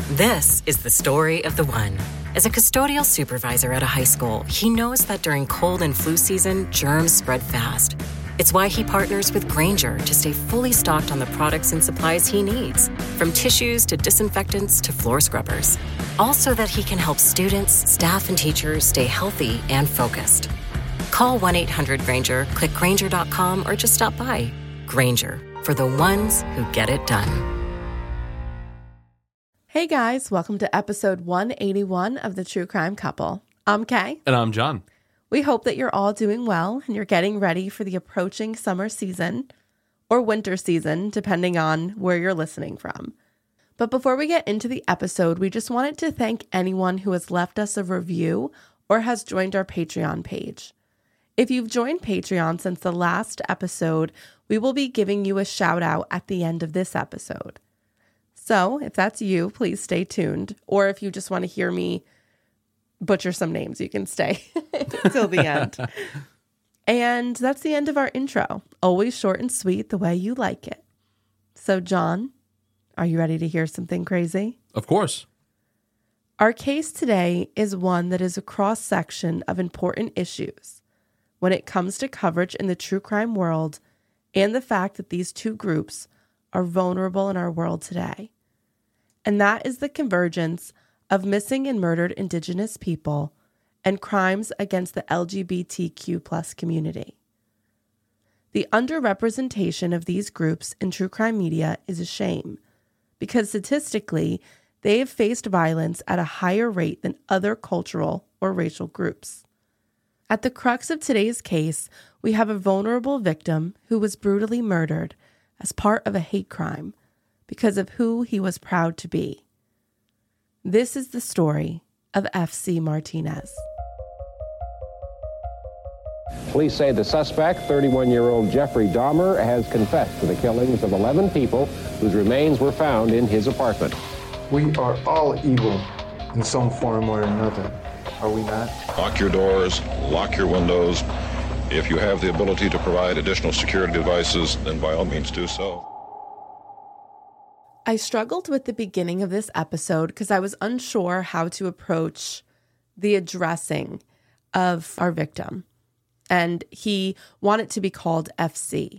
This is the story of the one. As a custodial supervisor at a high school, he knows that during cold and flu season, germs spread fast. It's why he partners with Grainger to stay fully stocked on the products and supplies he needs, from tissues to disinfectants to floor scrubbers. All so that he can help students, staff, and teachers stay healthy and focused. Call 1-800-GRAINGER, click Grainger.com, or just stop by. Grainger, for the ones who get it done. Hey guys, welcome to episode 181 of The True Crime Couple. I'm Kay. And I'm John. We hope that you're all doing well and you're getting ready for the approaching summer season or winter season, depending on where you're listening from. But before we get into the episode, we just wanted to thank anyone who has left us a review or has joined our Patreon page. If you've joined Patreon since the last episode, we will be giving you a shout out at the end of this episode. So if that's you, please stay tuned. Or if you just want to hear me butcher some names, you can stay till the end. And that's the end of our intro. Always short and sweet, the way you like it. So John, are you ready to hear something crazy? Of course. Our case today is one that is a cross-section of important issues when it comes to coverage in the true crime world and the fact that these two groups are vulnerable in our world today. And that is the convergence of missing and murdered Indigenous people and crimes against the LGBTQ+ community. The underrepresentation of these groups in true crime media is a shame because statistically, they have faced violence at a higher rate than other cultural or racial groups. At the crux of today's case, we have a vulnerable victim who was brutally murdered as part of a hate crime because of who he was proud to be. This is the story of F.C. Martinez. Police say the suspect, 31-year-old Jeffrey Dahmer, has confessed to the killings of 11 people whose remains were found in his apartment. We are all evil in some form or another, are we not? Lock your doors, lock your windows. If you have the ability to provide additional security devices, then by all means do so. I struggled with the beginning of this episode because I was unsure how to approach the addressing of our victim. And he wanted to be called FC.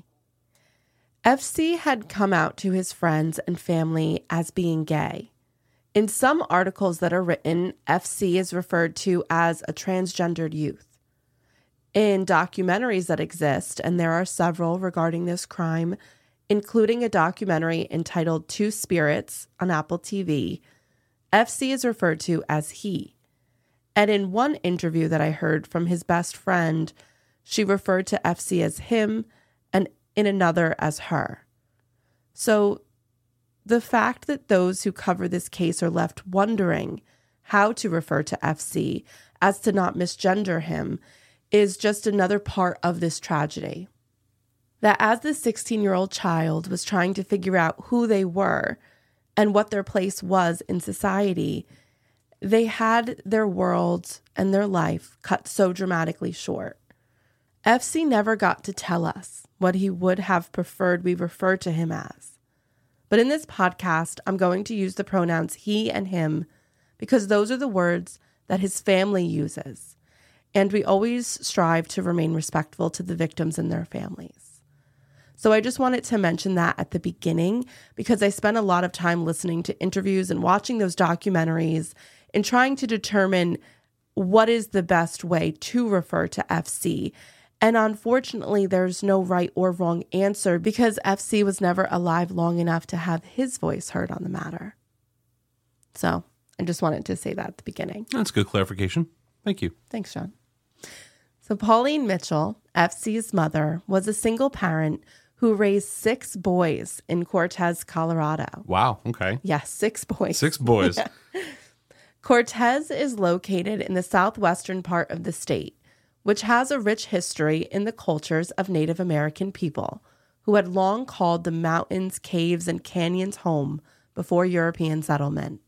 FC had come out to his friends and family as being gay. In some articles that are written, FC is referred to as a transgendered youth. In documentaries that exist, and there are several regarding this crime, including a documentary entitled Two Spirits on Apple TV, FC is referred to as he. And in one interview that I heard from his best friend, she referred to FC as him and in another as her. So the fact that those who cover this case are left wondering how to refer to FC as to not misgender him is just another part of this tragedy. That as the 16-year-old child was trying to figure out who they were and what their place was in society, they had their world and their life cut so dramatically short. FC never got to tell us what he would have preferred we refer to him as. But in this podcast, I'm going to use the pronouns he and him because those are the words that his family uses. And we always strive to remain respectful to the victims and their families. So I just wanted to mention that at the beginning because I spent a lot of time listening to interviews and watching those documentaries and trying to determine what is the best way to refer to FC. And unfortunately, there's no right or wrong answer because FC was never alive long enough to have his voice heard on the matter. So I just wanted to say that at the beginning. That's good clarification. Thank you. Thanks, John. So Pauline Mitchell, FC's mother, was a single parent who raised 6 boys in Cortez, Colorado. Wow. Okay. Yes, 6 boys. 6 boys. Yeah. Cortez is located in the southwestern part of the state, which has a rich history in the cultures of Native American people who had long called the mountains, caves, and canyons home before European settlement.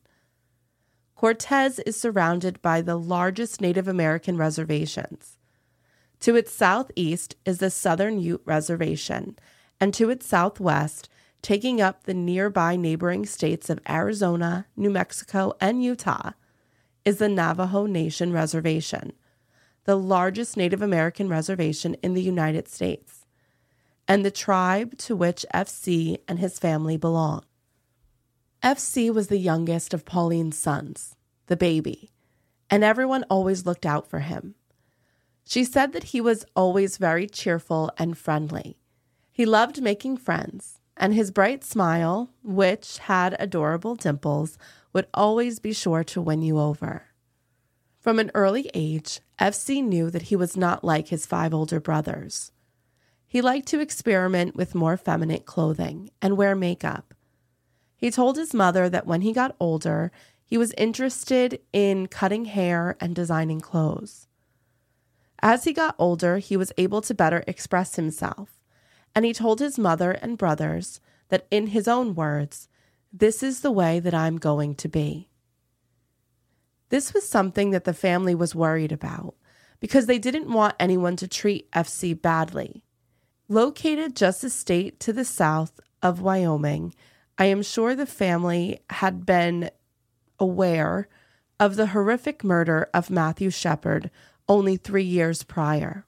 Cortez is surrounded by the largest Native American reservations. To its southeast is the Southern Ute Reservation, and to its southwest taking up the nearby neighboring states of Arizona, New Mexico, and Utah, is the Navajo Nation Reservation, the largest Native American reservation in the United States, and the tribe to which FC and his family belong. FC was the youngest of Pauline's sons, the baby, and everyone always looked out for him. She said that he was always very cheerful and friendly. He loved making friends, and his bright smile, which had adorable dimples, would always be sure to win you over. From an early age, FC knew that he was not like his 5 older brothers. He liked to experiment with more feminine clothing and wear makeup. He told his mother that when he got older, he was interested in cutting hair and designing clothes. As he got older, he was able to better express himself, and he told his mother and brothers that, in his own words, "This is the way that I'm going to be." This was something that the family was worried about because they didn't want anyone to treat FC badly. Located just a state to the south of Wyoming, I am sure the family had been aware of the horrific murder of Matthew Shepard only 3 years prior.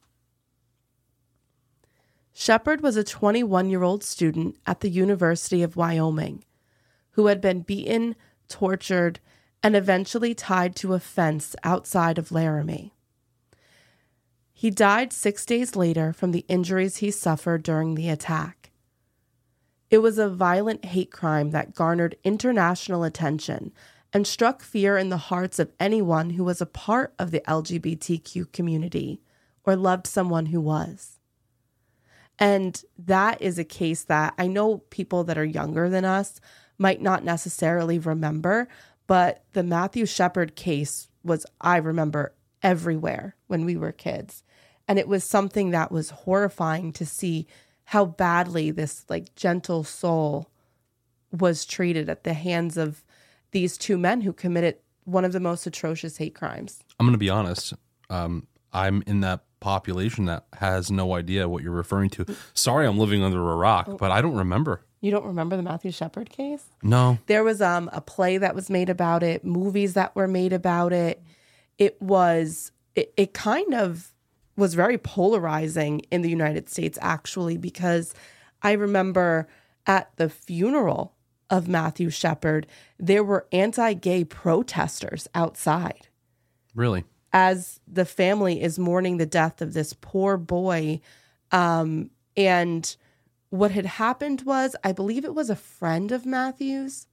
Shepard was a 21-year-old student at the University of Wyoming who had been beaten, tortured, and eventually tied to a fence outside of Laramie. He died 6 days later from the injuries he suffered during the attack. It was a violent hate crime that garnered international attention and struck fear in the hearts of anyone who was a part of the LGBTQ community or loved someone who was. And that is a case that I know people that are younger than us might not necessarily remember, but the Matthew Shepard case was, I remember, everywhere when we were kids. And it was something that was horrifying to see how badly this gentle soul was treated at the hands of these 2 men who committed one of the most atrocious hate crimes. I'm going to be honest. I'm in that population that has no idea what you're referring to. Sorry, I'm living under a rock, but I don't remember. You don't remember the Matthew Shepard case? No. There was a play that was made about it, movies that were made about it. It kind of was very polarizing in the United States, actually, because I remember at the funeral of Matthew Shepard, there were anti-gay protesters outside. Really? As the family is mourning the death of this poor boy. And what had happened was, I believe it was a friend of Matthew's.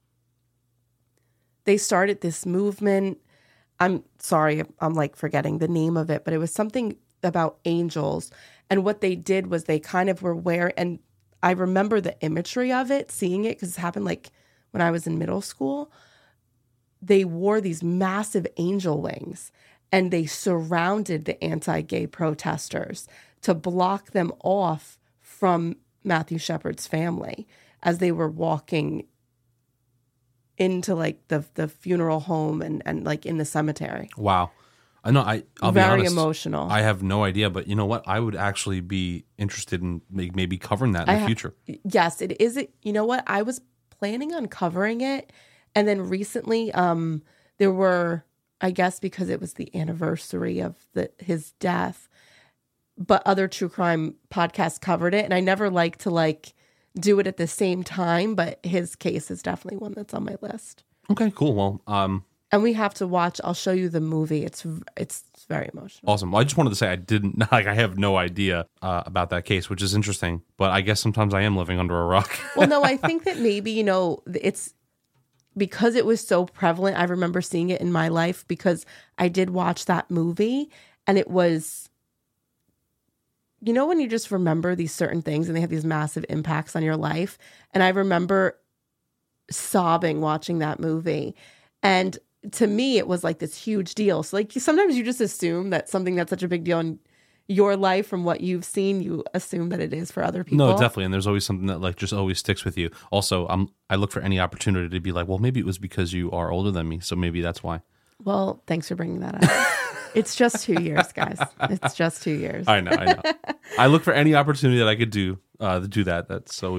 They started this movement. I'm sorry, I'm forgetting the name of it, but it was something about angels. And what they did was they kind of were wearing, and I remember the imagery of it, seeing it, because it happened when I was in middle school. They wore these massive angel wings and they surrounded the anti-gay protesters to block them off from Matthew Shepard's family as they were walking into the funeral home and in the cemetery. Wow. I know. I'll be very honest, emotional. I have no idea, but you know what? I would actually be interested in maybe covering that in the future. Yes, it is. You know what? I was planning on covering it, and then recently, there were, I guess, because it was the anniversary of his death, but other true crime podcasts covered it, and I never like to do it at the same time. But his case is definitely one that's on my list. Okay, cool. Well, and we have to watch. I'll show you the movie. It's very emotional. Awesome. Well, I just wanted to say I have no idea about that case, which is interesting. But I guess sometimes I am living under a rock. Well, no, I think that maybe, it's because it was so prevalent. I remember seeing it in my life because I did watch that movie, and it was, when you just remember these certain things and they have these massive impacts on your life. And I remember sobbing watching that movie. And to me, it was this huge deal. So sometimes you just assume that something that's such a big deal in your life from what you've seen, you assume that it is for other people. No, definitely. And there's always something that just always sticks with you. Also, I look for any opportunity to be well, maybe it was because you are older than me. So maybe that's why. Well, thanks for bringing that up. It's just 2 years, guys. It's just 2 years. I know. I look for any opportunity that I could do to do that. That's always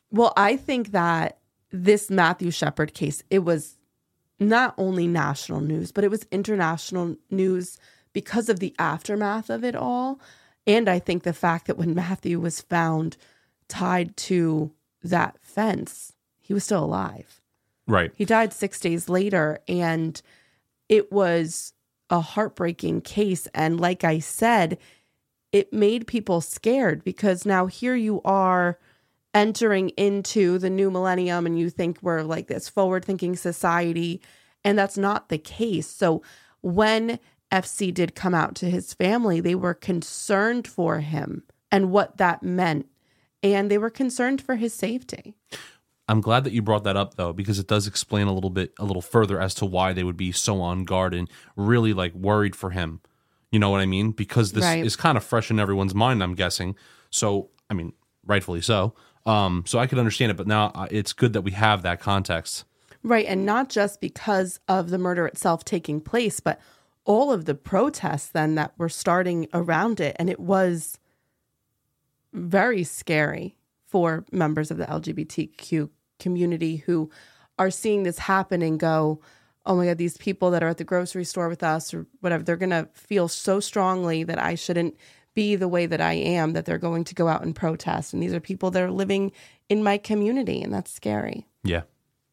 Well, I think that this Matthew Shepard case, it was not only national news, but it was international news because of the aftermath of it all. And I think the fact that when Matthew was found tied to that fence, he was still alive. Right. He died 6 days later, and it was a heartbreaking case. And like I said, it made people scared because now here you are entering into the new millennium and you think we're like this forward-thinking society, and that's not the case. So when FC did come out to his family, they were concerned for him and what that meant, and they were concerned for his safety. I'm glad that you brought that up, though, because it does explain a little further as to why they would be so on guard and really like worried for him. You know what I mean? Because this is kind of fresh in everyone's mind, I'm guessing. So, I mean, rightfully so. So I could understand it, but now it's good that we have that context. Right, and not just because of the murder itself taking place, but all of the protests then that were starting around it. And it was very scary for members of the LGBTQ community who are seeing this happen and go, oh my God, these people that are at the grocery store with us or whatever, they're going to feel so strongly that I shouldn't be the way that I am, that they're going to go out and protest. And these are people that are living in my community, and that's scary. Yeah.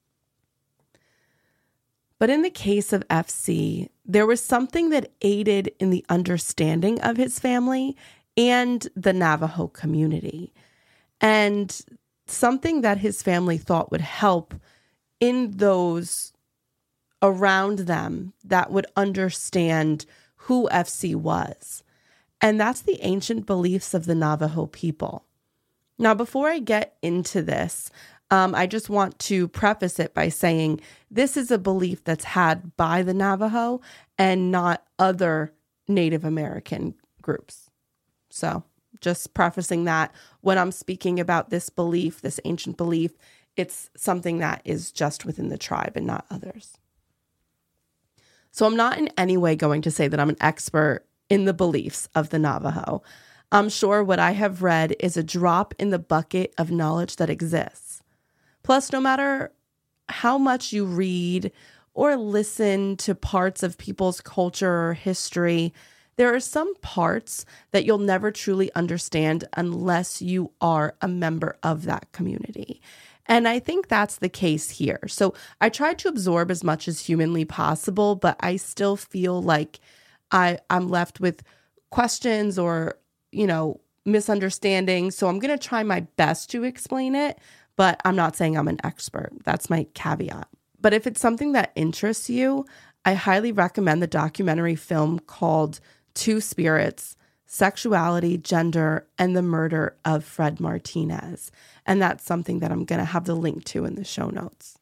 But in the case of FC, there was something that aided in the understanding of his family and the Navajo community, and something that his family thought would help in those around them that would understand who FC was. And that's the ancient beliefs of the Navajo people. Now, before I get into this, I just want to preface it by saying this is a belief that's had by the Navajo and not other Native American groups. So just prefacing that when I'm speaking about this belief, this ancient belief, it's something that is just within the tribe and not others. So I'm not in any way going to say that I'm an expert in the beliefs of the Navajo. I'm sure what I have read is a drop in the bucket of knowledge that exists. Plus, no matter how much you read or listen to parts of people's culture or history, there are some parts that you'll never truly understand unless you are a member of that community. And I think that's the case here. So I tried to absorb as much as humanly possible, but I still feel like I'm left with questions or, misunderstandings. So I'm going to try my best to explain it, but I'm not saying I'm an expert. That's my caveat. But if it's something that interests you, I highly recommend the documentary film called Two Spirits: Sexuality, Gender, and the Murder of Fred Martinez. And that's something that I'm going to have the link to in the show notes.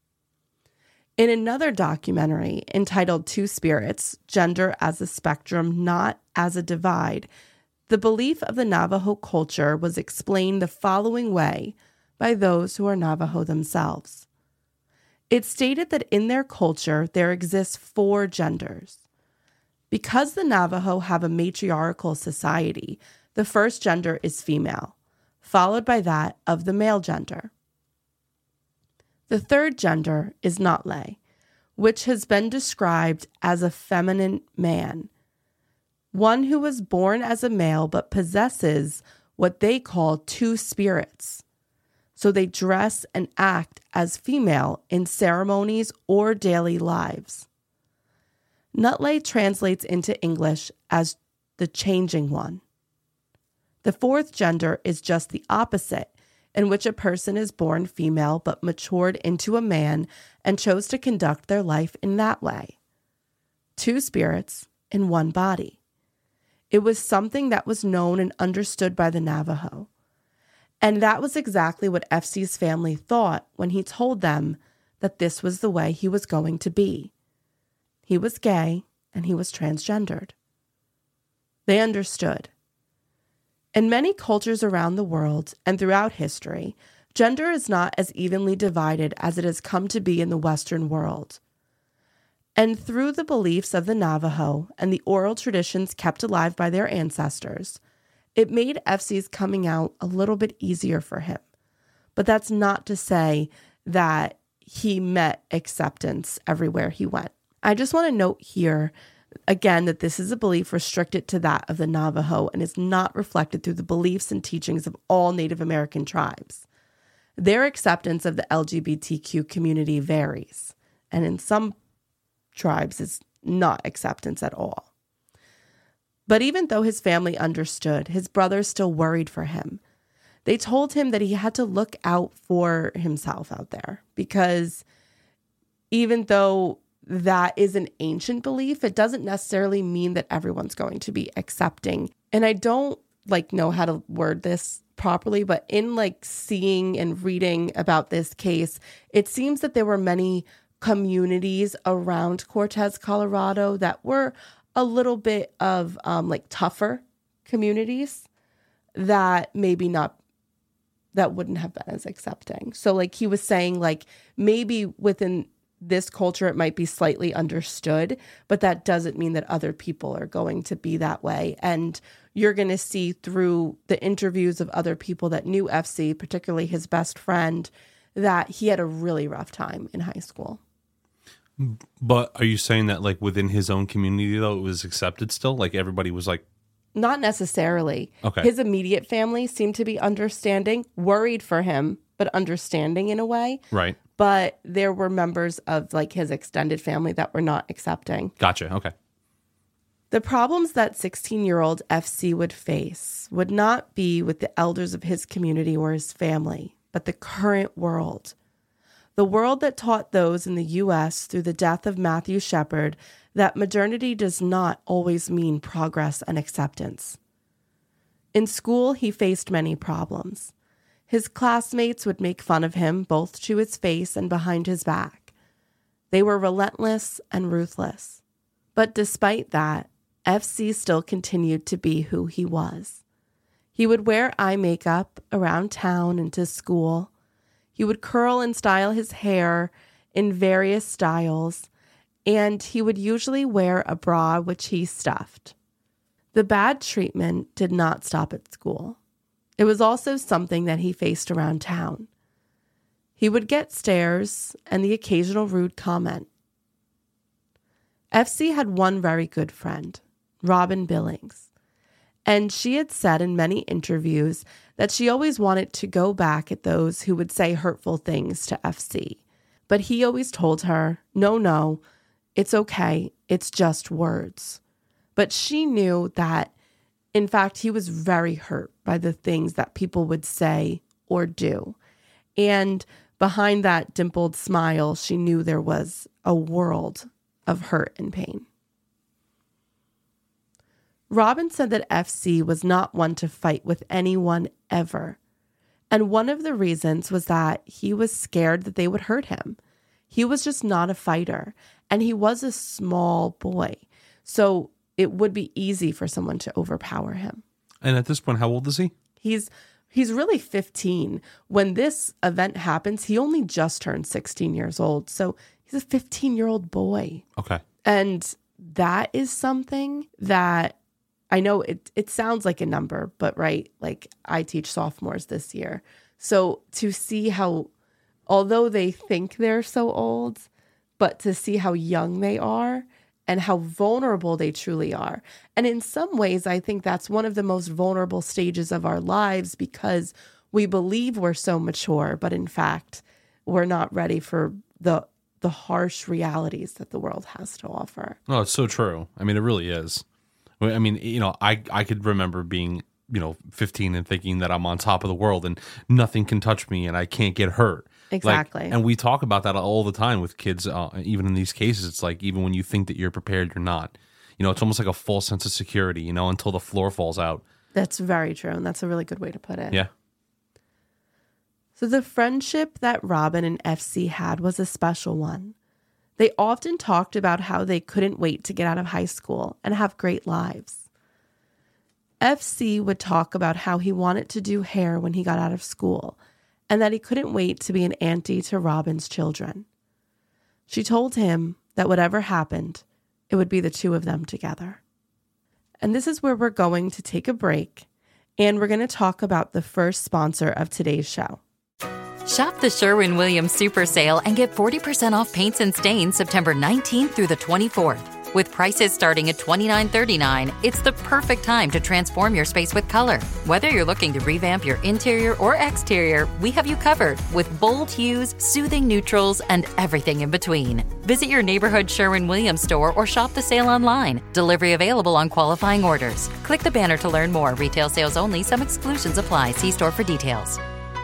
In another documentary entitled Two Spirits: Gender as a Spectrum, Not as a Divide, the belief of the Navajo culture was explained the following way by those who are Navajo themselves. It stated that in their culture there exists 4 genders. Because the Navajo have a matriarchal society, the first gender is female, followed by that of the male gender. The third gender is Notlay, which has been described as a feminine man, one who was born as a male but possesses what they call 2 spirits. So they dress and act as female in ceremonies or daily lives. Notlay translates into English as the changing one. The fourth gender is just the opposite, in which a person is born female but matured into a man and chose to conduct their life in that way. 2 spirits in one body. It was something that was known and understood by the Navajo. And that was exactly what FC's family thought when he told them that this was the way he was going to be. He was gay and he was transgendered. They understood. In many cultures around the world and throughout history, gender is not as evenly divided as it has come to be in the Western world. And through the beliefs of the Navajo and the oral traditions kept alive by their ancestors, it made FC's coming out a little bit easier for him. But that's not to say that he met acceptance everywhere he went. I just want to note here, again, that this is a belief restricted to that of the Navajo and is not reflected through the beliefs and teachings of all Native American tribes. Their acceptance of the LGBTQ community varies, and in some tribes it's not acceptance at all. But even though his family understood, his brothers still worried for him. They told him that he had to look out for himself out there, because even though that is an ancient belief, it doesn't necessarily mean that everyone's going to be accepting. And I don't know how to word this properly, but in seeing and reading about this case, it seems that there were many communities around Cortez, Colorado that were a little bit of tougher communities that maybe not, that wouldn't have been as accepting. So he was saying maybe within this culture it might be slightly understood, but that doesn't mean that other people are going to be that way. And you're going to see through the interviews of other people that knew FC, particularly his best friend, that he had a really rough time in high school. But are you saying that within his own community though it was accepted still? Everybody was Not necessarily. Okay. His immediate family seemed to be understanding, worried for him, but understanding in a way. Right. But there were members of his extended family that were not accepting. Gotcha. Okay. The problems that 16-year-old FC would face would not be with the elders of his community or his family, but the current world. The world that taught those in the U.S. through the death of Matthew Shepard that modernity does not always mean progress and acceptance. In school, he faced many problems. His classmates would make fun of him both to his face and behind his back. They were relentless and ruthless. But despite that, FC still continued to be who he was. He would wear eye makeup around town and to school. He would curl and style his hair in various styles, and he would usually wear a bra which he stuffed. The bad treatment did not stop at school. It was also something that he faced around town. He would get stares and the occasional rude comment. FC had one very good friend, Robin Billings, and she had said in many interviews that she always wanted to go back at those who would say hurtful things to FC. But he always told her, no, it's okay, it's just words. But she knew that, in fact, he was very hurt by the things that people would say or do. And behind that dimpled smile, she knew there was a world of hurt and pain. Robin said that FC was not one to fight with anyone ever. And one of the reasons was that he was scared that they would hurt him. He was just not a fighter, and he was a small boy. So it would be easy for someone to overpower him. And at this point, how old is he? He's really 15. When this event happens, he only just turned 16 years old. So he's a 15-year-old boy. Okay. And that is something that I know it sounds like a number, but right, I teach sophomores this year. So to see how, although they think they're so old, but to see how young they are and how vulnerable they truly are. And in some ways, I think that's one of the most vulnerable stages of our lives, because we believe we're so mature, but in fact, we're not ready for the harsh realities that the world has to offer. Oh, it's so true. I mean, it really is. I mean, I could remember being, 15 and thinking that I'm on top of the world and nothing can touch me and I can't get hurt. Exactly. And we talk about that all the time with kids, even in these cases. It's even when you think that you're prepared, you're not. It's almost like a false sense of security, until the floor falls out. That's very true. And that's a really good way to put it. Yeah. So the friendship that Robin and FC had was a special one. They often talked about how they couldn't wait to get out of high school and have great lives. FC would talk about how he wanted to do hair when he got out of school and that he couldn't wait to be an auntie to Robin's children. She told him that whatever happened, it would be the two of them together. And this is where we're going to take a break, and we're going to talk about the first sponsor of today's show. Shop the Sherwin-Williams Super Sale and get 40% off paints and stains September 19th through the 24th. With prices starting at $29.39, it's the perfect time to transform your space with color. Whether you're looking to revamp your interior or exterior, we have you covered with bold hues, soothing neutrals, and everything in between. Visit your neighborhood Sherwin-Williams store or shop the sale online. Delivery available on qualifying orders. Click the banner to learn more. Retail sales only. Some exclusions apply. See store for details.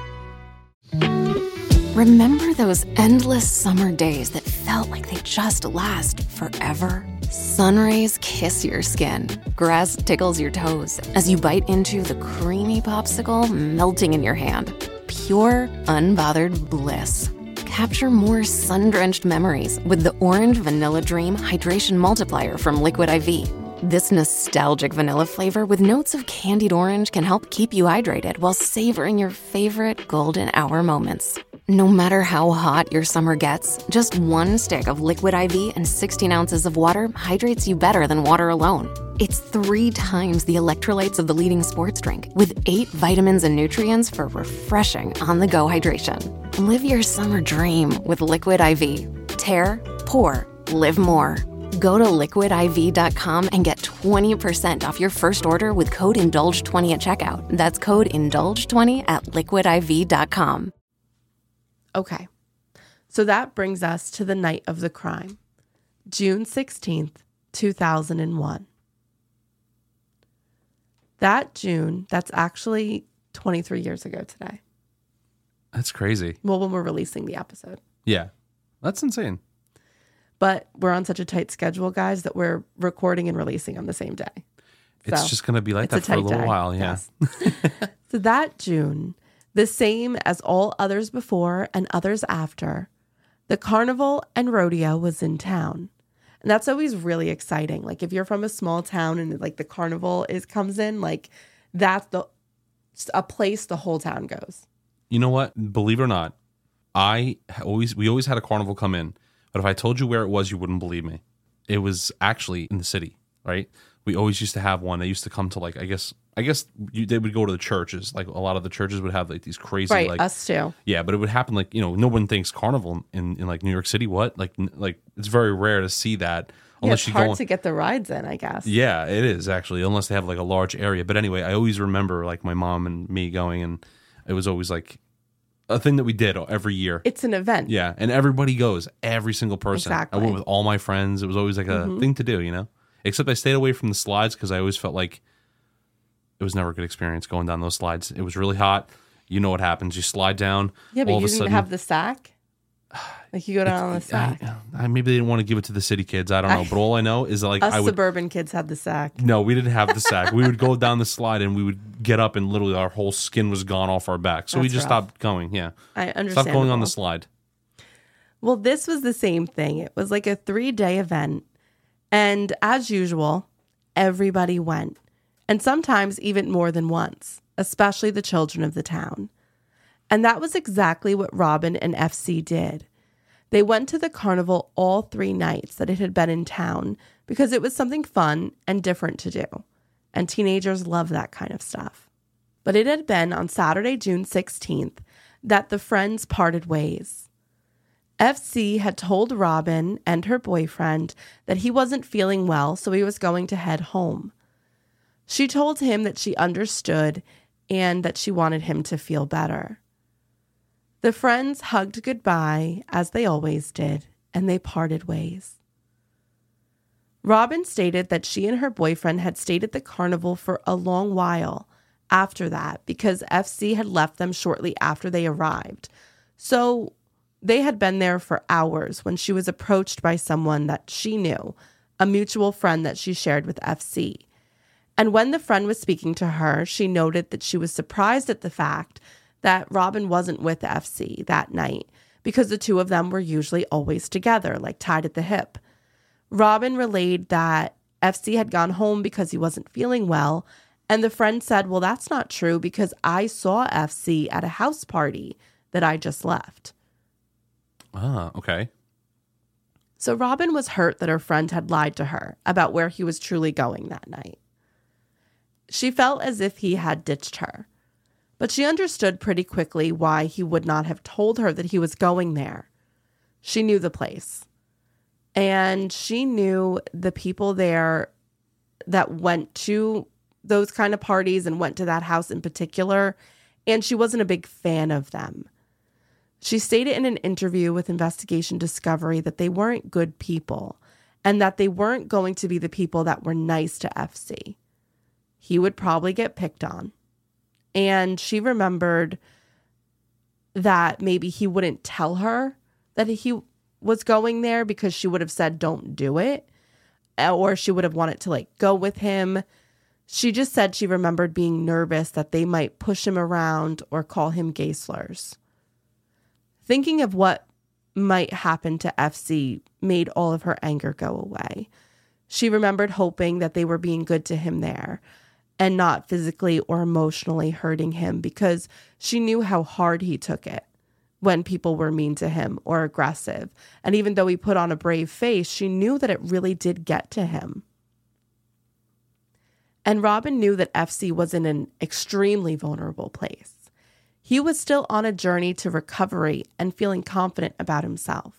Remember those endless summer days that felt like they just last forever? Sun rays kiss your skin. Grass tickles your toes as you bite into the creamy popsicle melting in your hand. Pure, unbothered bliss. Capture more sun-drenched memories with the Orange Vanilla Dream Hydration Multiplier from Liquid IV. This nostalgic vanilla flavor with notes of candied orange can help keep you hydrated while savoring your favorite golden hour moments. No matter how hot your summer gets, just one stick of Liquid IV and 16 ounces of water hydrates you better than water alone. It's 3 times the electrolytes of the leading sports drink, with 8 vitamins and nutrients for refreshing on-the-go hydration. Live your summer dream with Liquid IV. Tear, pour, live more. Go to liquidiv.com and get 20% off your first order with code INDULGE20 at checkout. That's code INDULGE20 at liquidiv.com. Okay, so that brings us to the night of the crime, June 16th, 2001. That June, that's actually 23 years ago today. That's crazy. Well, when we're releasing the episode. Yeah, that's insane. But we're on such a tight schedule, guys, that we're recording and releasing on the same day. It's just going to be like that for a little while, yeah. Yes. So that June, the same as all others before and others after, the carnival and rodeo was in town. And that's always really exciting. Like if you're from a small town and like the carnival comes in, like that's a place the whole town goes. You know what? Believe it or not, we always had a carnival come in. But if I told you where it was, you wouldn't believe me. It was actually in the city, right? We always used to have one. They used to come to like, I guess they would go to the churches. Like a lot of the churches would have like these crazy, right, like us too. Yeah, but it would happen like, no one thinks carnival in like New York City. What? Like it's very rare to see that unless it's hard to get the rides in, I guess. Yeah, it is actually, unless they have like a large area. But anyway, I always remember like my mom and me going, and it was always like a thing that we did every year. It's an event. Yeah, and everybody goes, every single person. Exactly. I went with all my friends. It was always like a thing to do, Except I stayed away from the slides because I always felt like it was never a good experience going down those slides. It was really hot. You know what happens. You slide down. Yeah, but you didn't have the sack? Like you go down on the sack. Maybe they didn't want to give it to the city kids. I don't know. But all I know is that like suburban kids had the sack. No, we didn't have the sack. We would go down the slide and we would get up and literally our whole skin was gone off our back. So we just stopped going. Yeah. I understand. Stopped going on the slide. Well, this was the same thing. It was like a 3-day event. And as usual, everybody went. And sometimes even more than once, especially the children of the town. And that was exactly what Robin and FC did. They went to the carnival all 3 nights that it had been in town because it was something fun and different to do. And teenagers love that kind of stuff. But it had been on Saturday, June 16th, that the friends parted ways. FC had told Robin and her boyfriend that he wasn't feeling well, so he was going to head home. She told him that she understood and that she wanted him to feel better. The friends hugged goodbye, as they always did, and they parted ways. Robin stated that she and her boyfriend had stayed at the carnival for a long while after that because FC had left them shortly after they arrived. So they had been there for hours when she was approached by someone that she knew, a mutual friend that she shared with FC. And when the friend was speaking to her, she noted that she was surprised at the fact that Robin wasn't with FC that night because the two of them were usually always together, like tied at the hip. Robin relayed that FC had gone home because he wasn't feeling well, and the friend said, well, that's not true because I saw FC at a house party that I just left. Ah, okay. So Robin was hurt that her friend had lied to her about where he was truly going that night. She felt as if he had ditched her. But she understood pretty quickly why he would not have told her that he was going there. She knew the place. And she knew the people there that went to those kind of parties and went to that house in particular. And she wasn't a big fan of them. She stated in an interview with Investigation Discovery that they weren't good people and that they weren't going to be the people that were nice to FC. He would probably get picked on. And she remembered that maybe he wouldn't tell her that he was going there because she would have said, don't do it. Or she would have wanted to go with him. She just said she remembered being nervous that they might push him around or call him gay slurs. Thinking of what might happen to FC made all of her anger go away. She remembered hoping that they were being good to him there and not physically or emotionally hurting him, because she knew how hard he took it when people were mean to him or aggressive. And even though he put on a brave face, she knew that it really did get to him. And Robin knew that FC was in an extremely vulnerable place. He was still on a journey to recovery and feeling confident about himself.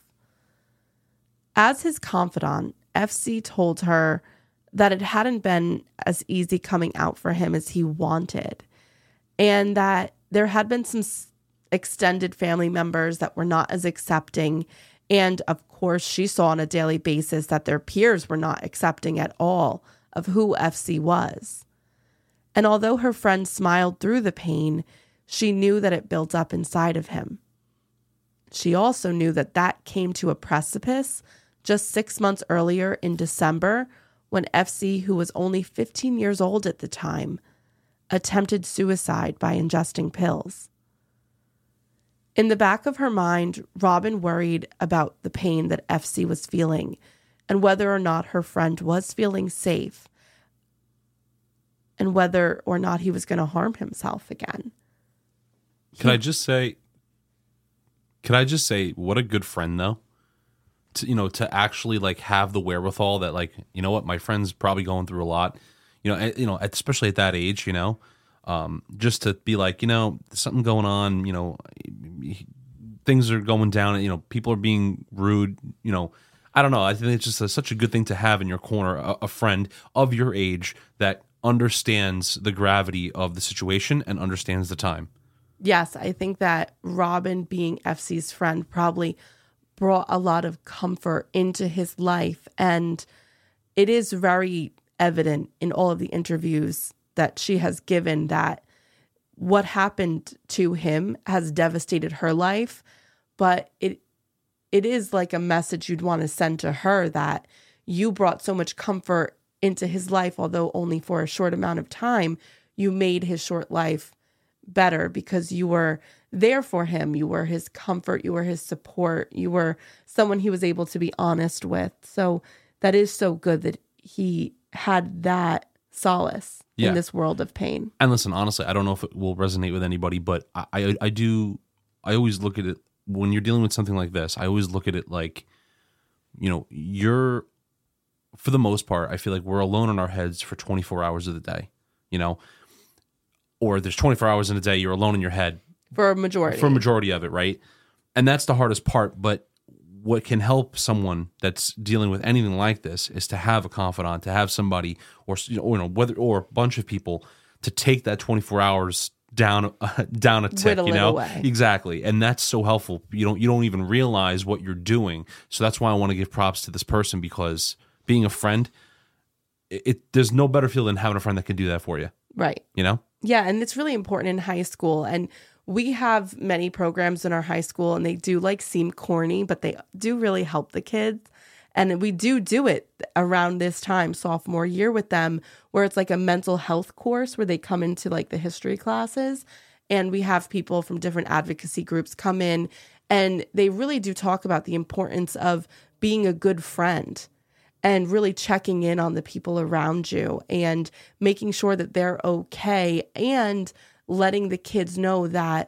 As his confidant, FC told her that it hadn't been as easy coming out for him as he wanted, and that there had been some extended family members that were not as accepting. And of course, she saw on a daily basis that their peers were not accepting at all of who FC was. And although her friend smiled through the pain, she knew that it built up inside of him. She also knew that that came to a precipice just 6 months earlier in December, when FC, who was only 15 years old at the time, attempted suicide by ingesting pills. In the back of her mind, Robin worried about the pain that FC was feeling and whether or not her friend was feeling safe and whether or not he was going to harm himself again. Can I just say, what a good friend, though, to actually have the wherewithal that, what, my friend's probably going through a lot, especially at that age, just to be there's something going on, things are going down, people are being rude, I don't know. I think it's just such a good thing to have in your corner, a friend of your age that understands the gravity of the situation and understands the time. Yes, I think that Robin, being FC's friend, probably brought a lot of comfort into his life. And it is very evident in all of the interviews that she has given that what happened to him has devastated her life. But it is like a message you'd want to send to her that you brought so much comfort into his life, although only for a short amount of time. You made his short life better because you were there for him. You were his comfort. You were his support. You were someone he was able to be honest with. So that is so good that he had that solace in this world of pain. And listen, honestly, I don't know if it will resonate with anybody, but I always look at it when you're dealing with something like this. I always look at it like, you're, for the most part, I feel like we're alone in our heads for 24 hours of the day, or there's 24 hours in a day, you're alone in your head. For a majority of it, right? And that's the hardest part. But what can help someone that's dealing with anything like this is to have a confidant, to have somebody, or a bunch of people to take that 24 hours down a tick, away. Exactly. And that's so helpful. You don't even realize what you're doing. So that's why I want to give props to this person, because being a friend, there's no better feel than having a friend that can do that for you. Right. Yeah, and it's really important in high school. And we have many programs in our high school, and they do seem corny, but they do really help the kids. And we do it around this time, sophomore year, with them, where it's a mental health course where they come into the history classes, and we have people from different advocacy groups come in, and they really do talk about the importance of being a good friend and really checking in on the people around you and making sure that they're okay, and letting the kids know that,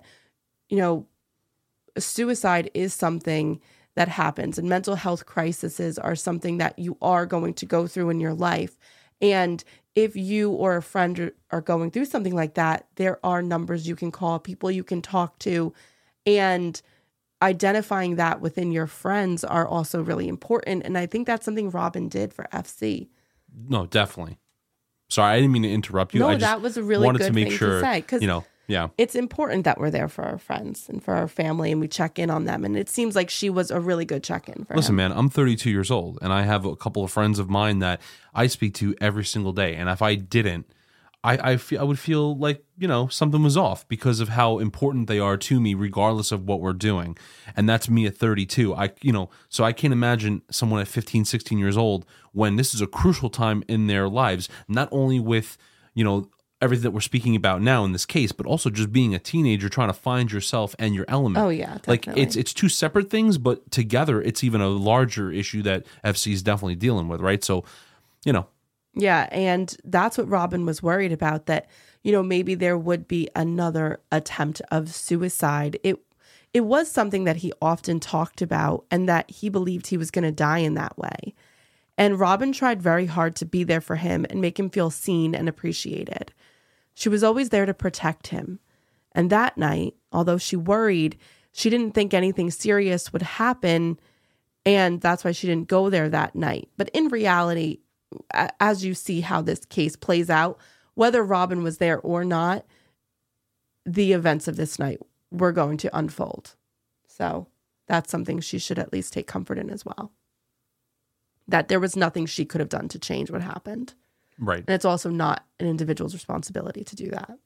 suicide is something that happens, and mental health crises are something that you are going to go through in your life. And if you or a friend are going through something like that, there are numbers you can call, people you can talk to, and identifying that within your friends are also really important. And I think that's something Robin did for FC. No, definitely. Sorry, I didn't mean to interrupt you. No, I just that was a really wanted good to make thing sure, to say. Because yeah, it's important that we're there for our friends and for our family, and we check in on them. And it seems like she was a really good check-in for Listen, him. man, I'm 32 years old, and I have a couple of friends of mine that I speak to every single day. And if I didn't, I would feel like, something was off because of how important they are to me, regardless of what we're doing. And that's me at 32. So I can't imagine someone at 15, 16 years old when this is a crucial time in their lives, not only with, everything that we're speaking about now in this case, but also just being a teenager trying to find yourself and your element. Oh, yeah, definitely. Like it's two separate things, but together it's even a larger issue that FC is definitely dealing with, right? So, Yeah, and that's what Robin was worried about, that, maybe there would be another attempt of suicide. It was something that he often talked about, and that he believed he was going to die in that way. And Robin tried very hard to be there for him and make him feel seen and appreciated. She was always there to protect him. And that night, although she worried, she didn't think anything serious would happen, and that's why she didn't go there that night. But in reality, as you see how this case plays out, whether Robin was there or not, the events of this night were going to unfold. So that's something she should at least take comfort in as well. That there was nothing she could have done to change what happened. right. And it's also not an individual's responsibility to do that.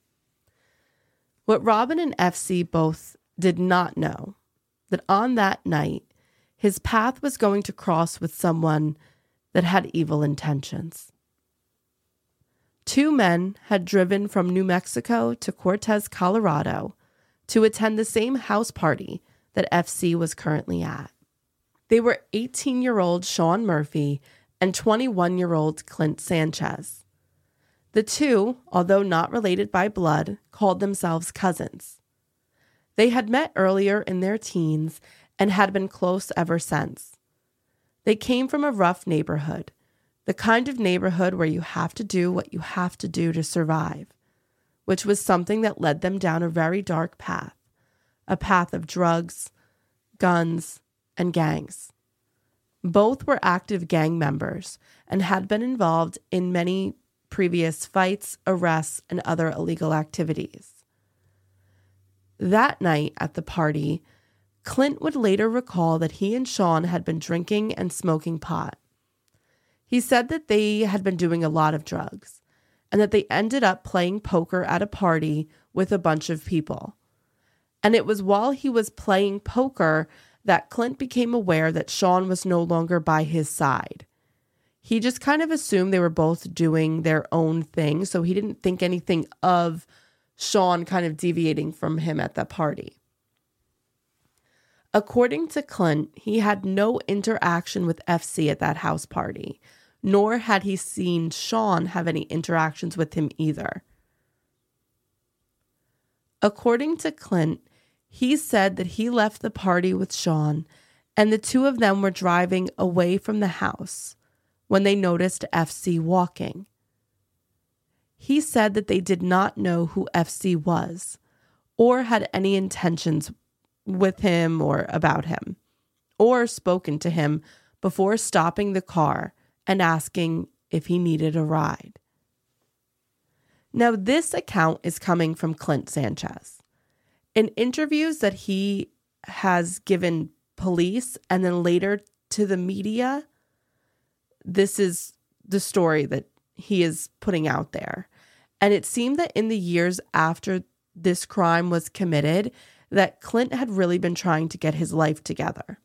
What Robin and FC both did not know, that on that night, his path was going to cross with someone that had evil intentions. Two men had driven from New Mexico to Cortez, Colorado, to attend the same house party that FC was currently at. They were 18-year-old Sean Murphy and 21-year-old Clint Sanchez. The two, although not related by blood, called themselves cousins. They had met earlier in their teens and had been close ever since. They came from a rough neighborhood, the kind of neighborhood where you have to do what you have to do to survive, which was something that led them down a very dark path, a path of drugs, guns, and gangs. Both were active gang members and had been involved in many previous fights, arrests, and other illegal activities. That night at the party, Clint would later recall that he and Sean had been drinking and smoking pot. He said that they had been doing a lot of drugs and that they ended up playing poker at a party with a bunch of people. And it was while he was playing poker that Clint became aware that Sean was no longer by his side. He just kind of assumed they were both doing their own thing, so he didn't think anything of Sean kind of deviating from him at the party. According to Clint, he had no interaction with FC at that house party, nor had he seen Sean have any interactions with him either. According to Clint, he said that he left the party with Sean, and the two of them were driving away from the house when they noticed FC walking. He said that they did not know who FC was, or had any intentions with him or about him, or spoken to him before stopping the car and asking if he needed a ride. Now, this account is coming from Clint Sanchez. In interviews that he has given police and then later to the media, this is the story that he is putting out there. And it seemed that in the years after this crime was committed, that Clint had really been trying to get his life together.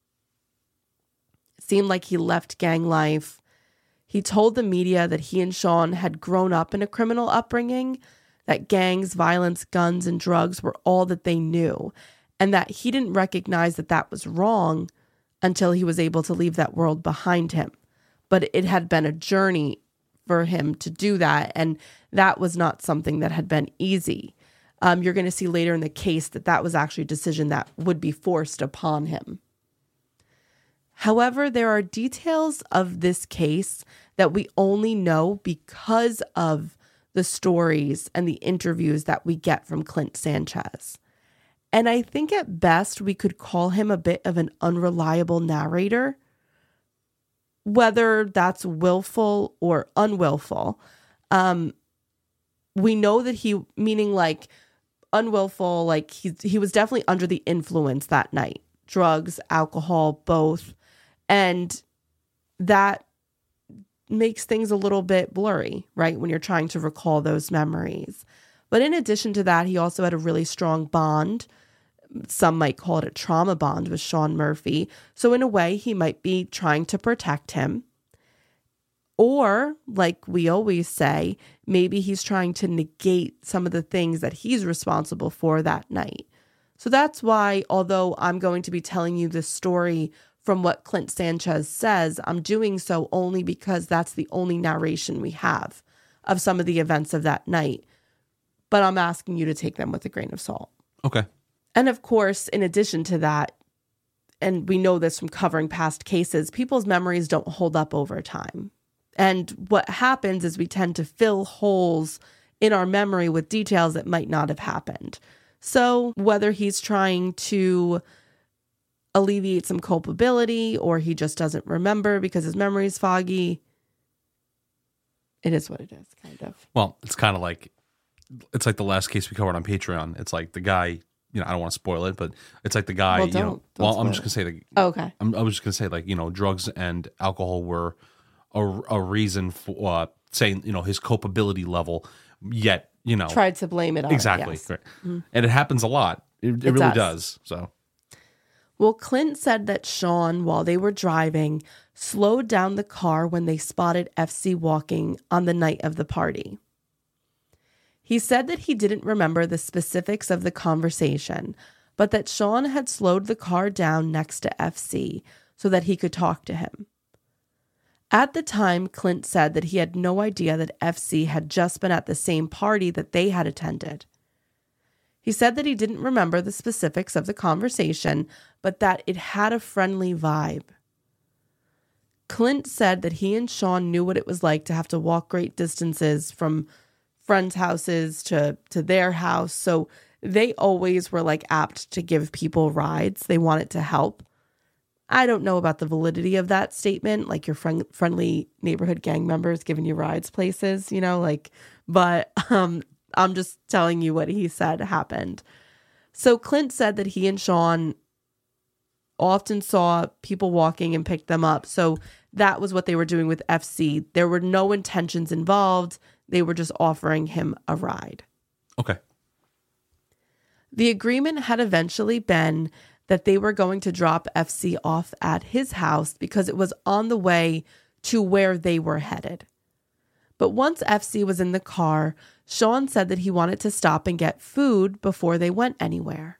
It seemed like he left gang life. He told the media that he and Sean had grown up in a criminal upbringing, that gangs, violence, guns, and drugs were all that they knew, and that he didn't recognize that that was wrong until he was able to leave that world behind him. But it had been a journey for him to do that, and that was not something that had been easy. You're going to see later in the case that that was actually a decision that would be forced upon him. However, there are details of this case that we only know because of the stories and the interviews that we get from Clint Sanchez. And I think at best we could call him a bit of an unreliable narrator, whether that's willful or unwillful. We know that meaning like unwillful, like he was definitely under the influence that night. Drugs, alcohol, both. And that makes things a little bit blurry, right? When you're trying to recall those memories. But in addition to that, he also had a really strong bond. Some might call it a trauma bond with Sean Murphy. So in a way, he might be trying to protect him. Or, like we always say, maybe he's trying to negate some of the things that he's responsible for that night. So that's why, although I'm going to be telling you this story from what Clint Sanchez says, I'm doing so only because that's the only narration we have of some of the events of that night. But I'm asking you to take them with a grain of salt. Okay. And of course, in addition to that, and we know this from covering past cases, people's memories don't hold up over time. And what happens is we tend to fill holes in our memory with details that might not have happened. So whether he's trying to alleviate some culpability or he just doesn't remember because his memory is foggy, it is what it is, kind of. Well, it's kind of like, it's like the last case we covered on Patreon. It's like the guy, I don't want to spoil it, but it's like the guy, I'm just going to say, okay. I was just going to say, like, drugs and alcohol were a reason for saying, his culpability level, yet, tried to blame it on exactly. It, yes. Right. Mm-hmm. And it happens a lot. It really does. So, well, Clint said that Sean, while they were driving, slowed down the car when they spotted FC walking on the night of the party. He said that he didn't remember the specifics of the conversation, but that Sean had slowed the car down next to FC so that he could talk to him. At the time, Clint said that he had no idea that FC had just been at the same party that they had attended. He said that he didn't remember the specifics of the conversation, but that it had a friendly vibe. Clint said that he and Sean knew what it was like to have to walk great distances from friends' houses to their house, so they always were like apt to give people rides. They wanted to help. I don't know about the validity of that statement, like your friendly neighborhood gang members giving you rides places, but I'm just telling you what he said happened. So Clint said that he and Sean often saw people walking and picked them up. So that was what they were doing with FC. There were no intentions involved. They were just offering him a ride. Okay. The agreement had eventually been that they were going to drop FC off at his house because it was on the way to where they were headed. But once FC was in the car, Sean said that he wanted to stop and get food before they went anywhere.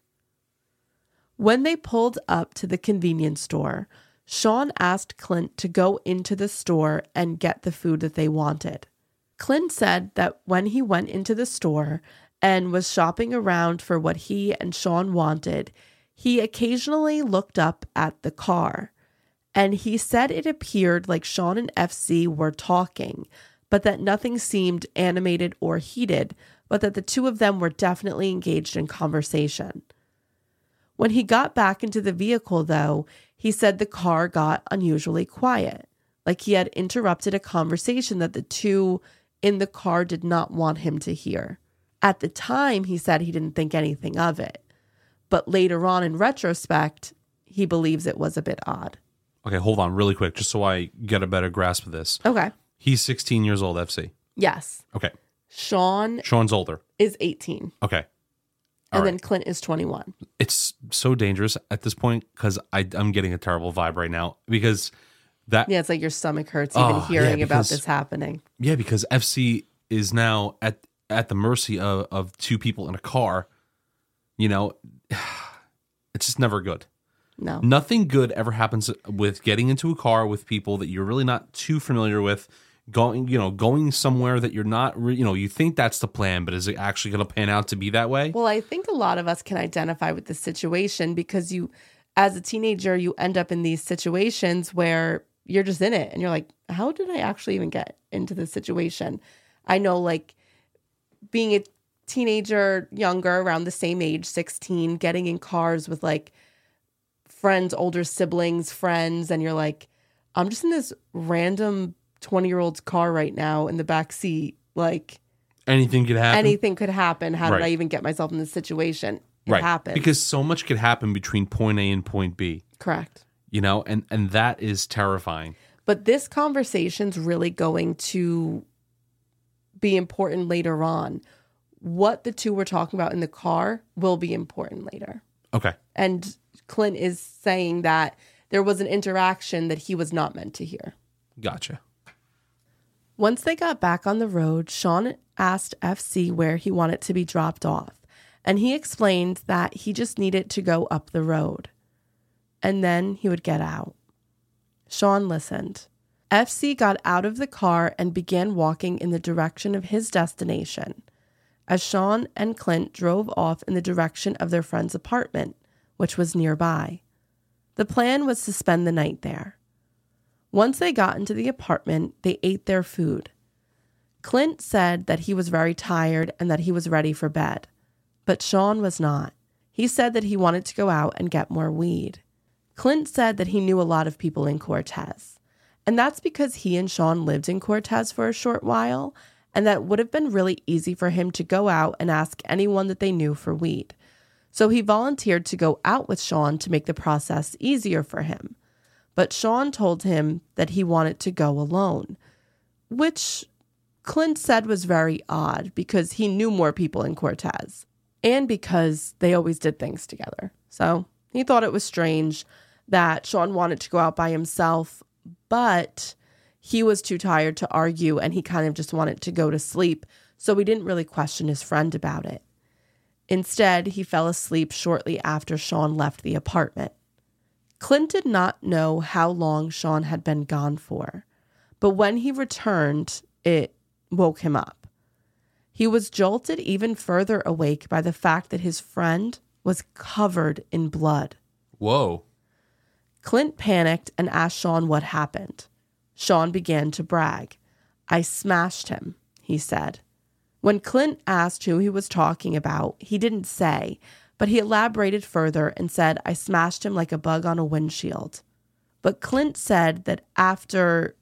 When they pulled up to the convenience store, Sean asked Clint to go into the store and get the food that they wanted. Clint said that when he went into the store and was shopping around for what he and Sean wanted, he occasionally looked up at the car, and he said it appeared like Sean and FC were talking, but that nothing seemed animated or heated, but that the two of them were definitely engaged in conversation. When he got back into the vehicle, though, he said the car got unusually quiet, like he had interrupted a conversation that the two in the car did not want him to hear. At the time, he said he didn't think anything of it. But later on, in retrospect, he believes it was a bit odd. Okay, hold on really quick, just so I get a better grasp of this. Okay. He's 16 years old, FC. Yes. Okay. Sean's older. Is 18. Okay. And then Clint is 21. It's so dangerous at this point because I'm getting a terrible vibe right now because that... Yeah, it's like your stomach hurts even hearing about this happening. Yeah, because FC is now at the mercy of two people in a car. It's just never good. No. Nothing good ever happens with getting into a car with people that you're really not too familiar with, going somewhere that you're not, you think that's the plan, but is it actually going to pan out to be that way? Well, I think a lot of us can identify with the situation because as a teenager, you end up in these situations where you're just in it and you're like, how did I actually even get into this situation? I know, like, being a teenager, younger, around the same age, 16, getting in cars with like friends, older siblings, friends, and you're like, I'm just in this random 20-year-old's car right now in the back seat. Like, anything could happen. Anything could happen. How did I even get myself in this situation? It happened. Because so much could happen between point A and point B. Correct. You know, and that is terrifying. But this conversation's really going to be important later on. What the two were talking about in the car will be important later. Okay. And Clint is saying that there was an interaction that he was not meant to hear. Gotcha. Once they got back on the road, Sean asked FC where he wanted to be dropped off. And he explained that he just needed to go up the road. And then he would get out. Sean listened. FC got out of the car and began walking in the direction of his destination, as Sean and Clint drove off in the direction of their friend's apartment, which was nearby. The plan was to spend the night there. Once they got into the apartment, they ate their food. Clint said that he was very tired and that he was ready for bed, but Sean was not. He said that he wanted to go out and get more weed. Clint said that he knew a lot of people in Cortez, and that's because he and Sean lived in Cortez for a short while, and that would have been really easy for him to go out and ask anyone that they knew for weed. So he volunteered to go out with Sean to make the process easier for him. But Sean told him that he wanted to go alone, which Clint said was very odd because he knew more people in Cortez and because they always did things together. So he thought it was strange that Sean wanted to go out by himself, but he was too tired to argue and he kind of just wanted to go to sleep, so he didn't really question his friend about it. Instead, he fell asleep shortly after Sean left the apartment. Clint did not know how long Sean had been gone for, but when he returned, it woke him up. He was jolted even further awake by the fact that his friend was covered in blood. Whoa. Clint panicked and asked Sean what happened. Sean began to brag. I smashed him, he said. When Clint asked who he was talking about, he didn't say, but he elaborated further and said, I smashed him like a bug on a windshield. But Clint said that after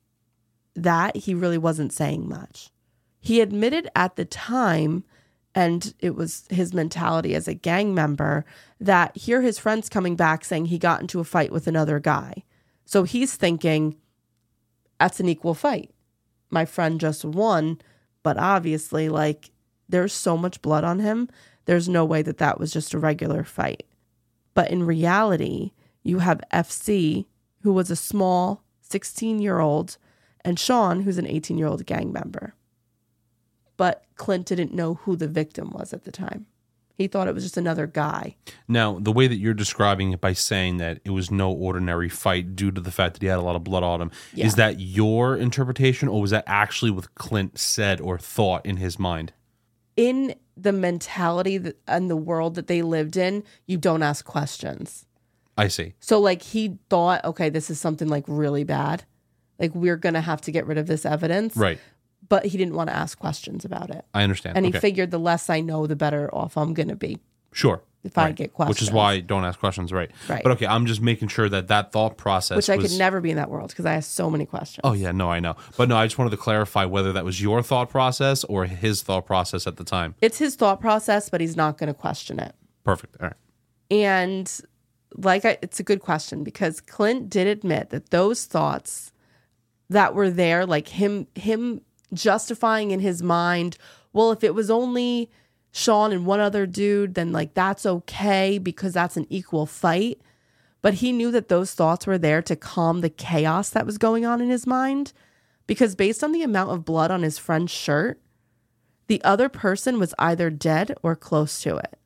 that, he really wasn't saying much. He admitted at the time, and it was his mentality as a gang member, that here his friend's coming back saying he got into a fight with another guy. So he's thinking, that's an equal fight. My friend just won, but obviously, like, there's so much blood on him, there's no way that that was just a regular fight. But in reality, you have FC, who was a small 16-year-old, and Sean, who's an 18-year-old gang member. But Clint didn't know who the victim was at the time. He thought it was just another guy. Now, the way that you're describing it by saying that it was no ordinary fight due to the fact that he had a lot of blood on him, is that your interpretation, or was that actually what Clint said or thought in his mind? In the mentality and the world that they lived in, you don't ask questions. I see. So, like, he thought, okay, this is something, like, really bad. Like, we're going to have to get rid of this evidence. Right. But he didn't want to ask questions about it. I understand. And he figured the less I know, the better off I'm going to be. Sure. If I get questions. Which is why don't ask questions, right? Right. But okay, I'm just making sure that thought process Which I could never be in that world because I asked so many questions. Oh, yeah, no, I know. But no, I just wanted to clarify whether that was your thought process or his thought process at the time. It's his thought process, but he's not going to question it. Perfect. All right. And it's a good question because Clint did admit that those thoughts that were there, like him justifying in his mind, well, if it was only Sean and one other dude, then like that's okay because that's an equal fight. But he knew that those thoughts were there to calm the chaos that was going on in his mind because based on the amount of blood on his friend's shirt, the other person was either dead or close to it.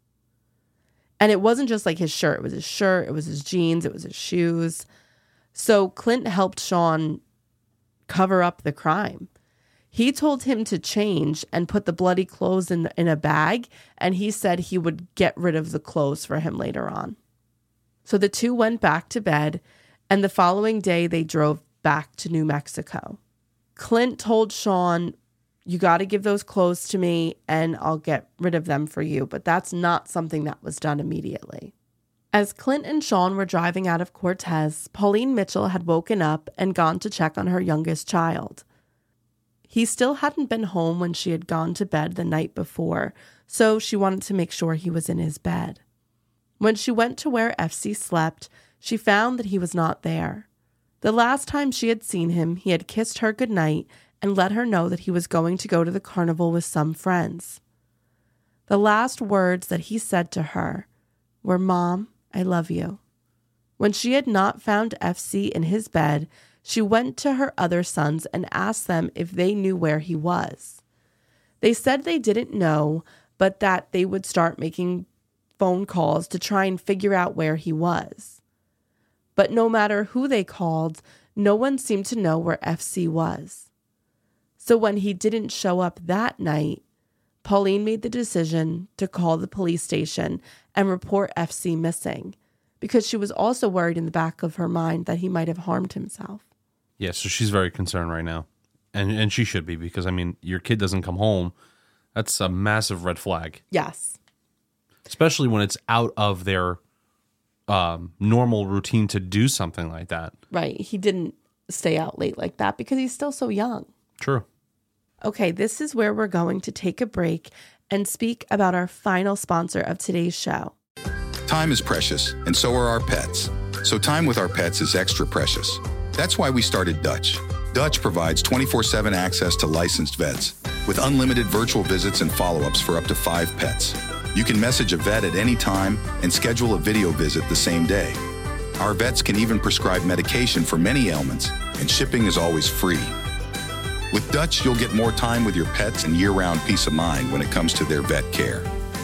And it wasn't just like his shirt. It was his shirt, it was his jeans, it was his shoes. So Clint helped Sean cover up the crime. He told him to change and put the bloody clothes in a bag, and he said he would get rid of the clothes for him later on. So the two went back to bed, and the following day they drove back to New Mexico. Clint told Sean, you got to give those clothes to me and I'll get rid of them for you. But that's not something that was done immediately. As Clint and Sean were driving out of Cortez, Pauline Mitchell had woken up and gone to check on her youngest child. He still hadn't been home when she had gone to bed the night before, so she wanted to make sure he was in his bed. When she went to where FC slept, she found that he was not there. The last time she had seen him, he had kissed her goodnight and let her know that he was going to go to the carnival with some friends. The last words that he said to her were, "Mom, I love you." When she had not found FC in his bed, she went to her other sons and asked them if they knew where he was. They said they didn't know, but that they would start making phone calls to try and figure out where he was. But no matter who they called, no one seemed to know where FC was. So when he didn't show up that night, Pauline made the decision to call the police station and report FC missing, because she was also worried in the back of her mind that he might have harmed himself. Yeah, so she's very concerned right now. And she should be, because, I mean, your kid doesn't come home. That's a massive red flag. Yes. Especially when it's out of their normal routine to do something like that. Right. He didn't stay out late like that because he's still so young. True. Okay, this is where we're going to take a break and speak about our final sponsor of today's show. Time is precious, and so are our pets. So time with our pets is extra precious. That's why we started Dutch. Dutch provides 24/7 access to licensed vets with unlimited virtual visits and follow-ups for up to 5 pets. You can message a vet at any time and schedule a video visit the same day. Our vets can even prescribe medication for many ailments, and shipping is always free. With Dutch, you'll get more time with your pets and year-round peace of mind when it comes to their vet care.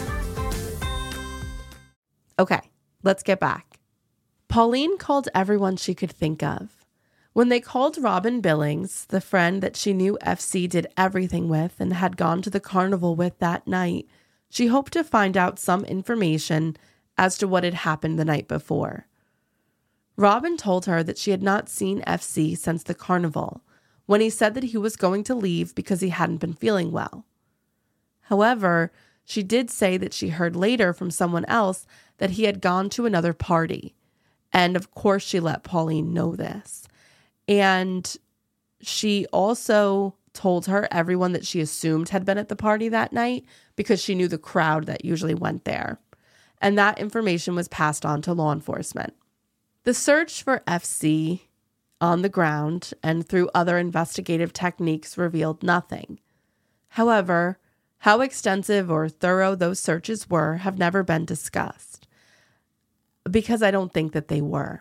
Okay, let's get back. Pauline called everyone she could think of. When they called Robin Billings, the friend that she knew FC did everything with and had gone to the carnival with that night, she hoped to find out some information as to what had happened the night before. Robin told her that she had not seen FC since the carnival, when he said that he was going to leave because he hadn't been feeling well. However, she did say that she heard later from someone else that he had gone to another party. And of course, she let Pauline know this. And she also told her everyone that she assumed had been at the party that night because she knew the crowd that usually went there. And that information was passed on to law enforcement. The search for FC on the ground and through other investigative techniques revealed nothing. However, how extensive or thorough those searches were have never been discussed, because I don't think that they were.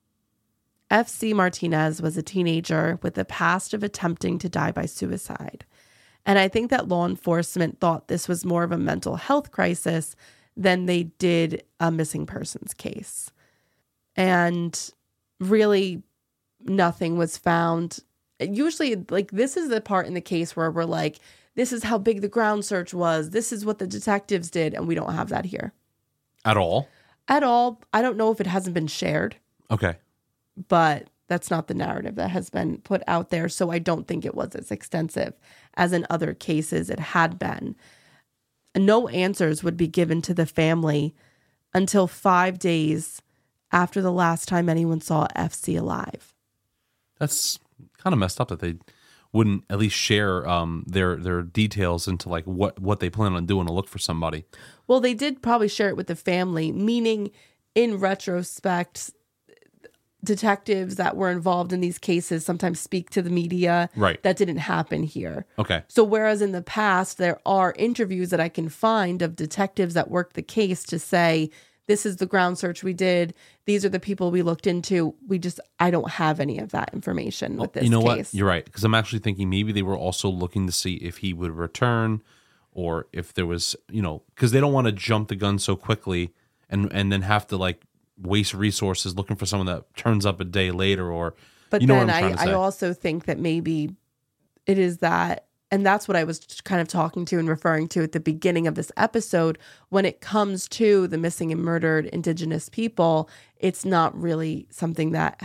FC Martinez was a teenager with a past of attempting to die by suicide, and I think that law enforcement thought this was more of a mental health crisis than they did a missing persons case. And really, nothing was found. Usually, like, this is the part in the case where we're like, this is how big the ground search was. This is what the detectives did. And we don't have that here. At all? At all. I don't know if it hasn't been shared. Okay. But that's not the narrative that has been put out there. So I don't think it was as extensive as in other cases it had been. No answers would be given to the family until 5 days after the last time anyone saw FC alive. That's kind of messed up that they wouldn't at least share their details into like what they plan on doing to look for somebody. Well, they did probably share it with the family, meaning in retrospect, detectives that were involved in these cases sometimes speak to the media. Right. That didn't happen here. Okay. So whereas in the past, there are interviews that I can find of detectives that worked the case to say, this is the ground search we did. These are the people we looked into. I don't have any of that information with this case. You know what? You're right. Because I'm actually thinking maybe they were also looking to see if he would return or if there was, because they don't want to jump the gun so quickly and then have to like waste resources looking for someone that turns up a day later or, but you know then what I'm trying to say. I also think that maybe it is that And that's what I was kind of talking to and referring to at the beginning of this episode. When it comes to the missing and murdered Indigenous people, it's not really something that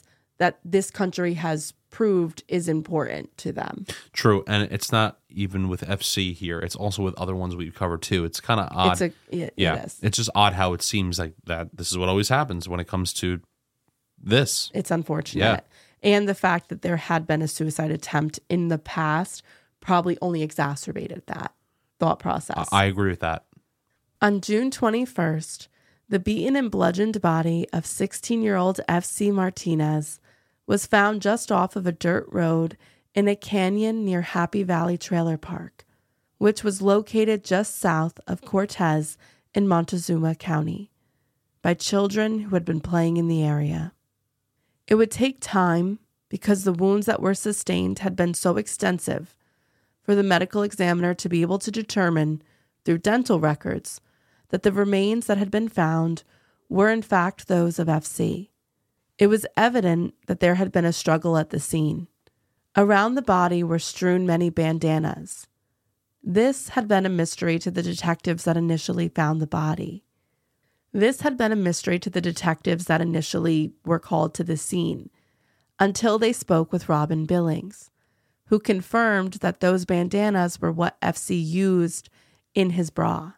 this country has proved is important to them. True. And it's not even with FC here. It's also with other ones we've covered too. It's kind of odd. It is. It's just odd how it seems like that this is what always happens when it comes to this. It's unfortunate. Yeah. And the fact that there had been a suicide attempt in the past probably only exacerbated that thought process. I agree with that. On June 21st, the beaten and bludgeoned body of 16-year-old FC Martinez was found just off of a dirt road in a canyon near Happy Valley Trailer Park, which was located just south of Cortez in Montezuma County, by children who had been playing in the area. It would take time, because the wounds that were sustained had been so extensive, for the medical examiner to be able to determine, through dental records, that the remains that had been found were in fact those of FC. It was evident that there had been a struggle at the scene. Around the body were strewn many bandanas. This had been a mystery to the detectives that initially found the body. This had been a mystery to the detectives that initially were called to the scene, until they spoke with Robin Billings, who confirmed that those bandanas were what FC used in his bra.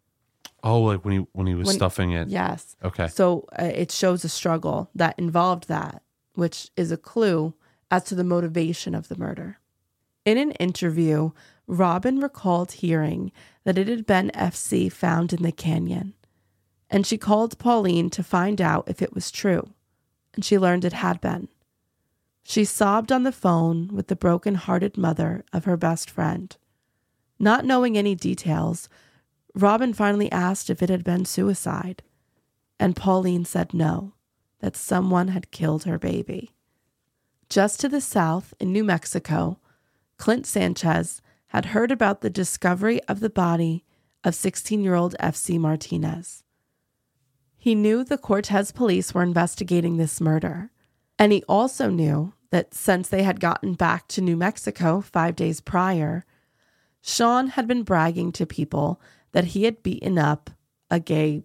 Oh, like when he was stuffing it. Yes. Okay. So it shows a struggle that involved that, which is a clue as to the motivation of the murder. In an interview, Robin recalled hearing that it had been FC found in the canyon, and she called Pauline to find out if it was true, and she learned it had been. She sobbed on the phone with the broken-hearted mother of her best friend. Not knowing any details, Robin finally asked if it had been suicide, and Pauline said no, that someone had killed her baby. Just to the south, in New Mexico, Clint Sanchez had heard about the discovery of the body of 16-year-old FC Martinez. He knew the Cortez police were investigating this murder, and he also knew that since they had gotten back to New Mexico 5 days prior, Sean had been bragging to people that he had beaten up a gay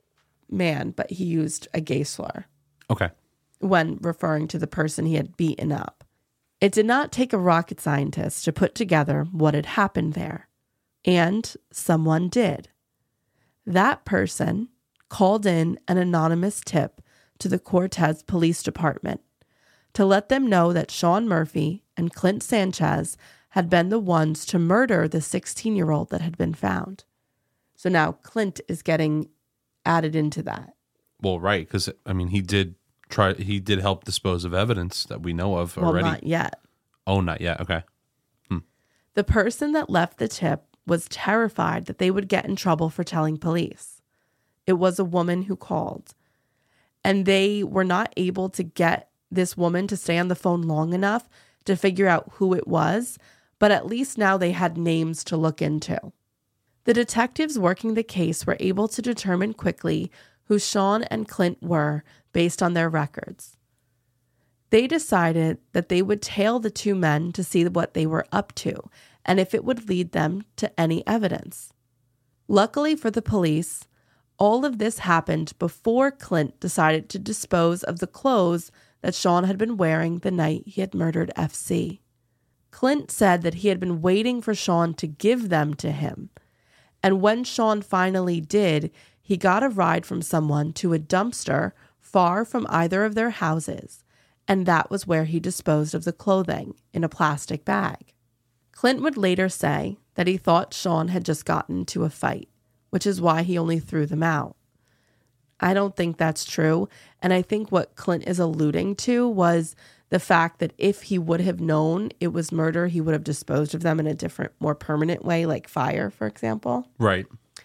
man, but he used a gay slur. Okay. When referring to the person he had beaten up. It did not take a rocket scientist to put together what had happened there. And someone did. That person called in an anonymous tip to the Cortez Police Department to let them know that Sean Murphy and Clint Sanchez had been the ones to murder the 16-year-old that had been found. So now Clint is getting added into that. Well, right, because I mean, he did help dispose of evidence that we know of already. Well, not yet. Oh, not yet. Okay. The person that left the tip was terrified that they would get in trouble for telling police. It was a woman who called, and they were not able to get this woman to stay on the phone long enough to figure out who it was, but at least now they had names to look into. The detectives working the case were able to determine quickly who Sean and Clint were based on their records. They decided that they would tail the two men to see what they were up to and if it would lead them to any evidence. Luckily for the police, all of this happened before Clint decided to dispose of the clothes that Sean had been wearing the night he had murdered FC. Clint said that he had been waiting for Sean to give them to him, and when Sean finally did, he got a ride from someone to a dumpster far from either of their houses, and that was where he disposed of the clothing in a plastic bag. Clint would later say that he thought Sean had just gotten into a fight, which is why he only threw them out. I don't think that's true, and I think what Clint is alluding to was the fact that if he would have known it was murder, he would have disposed of them in a different, more permanent way, like fire, for example. Right.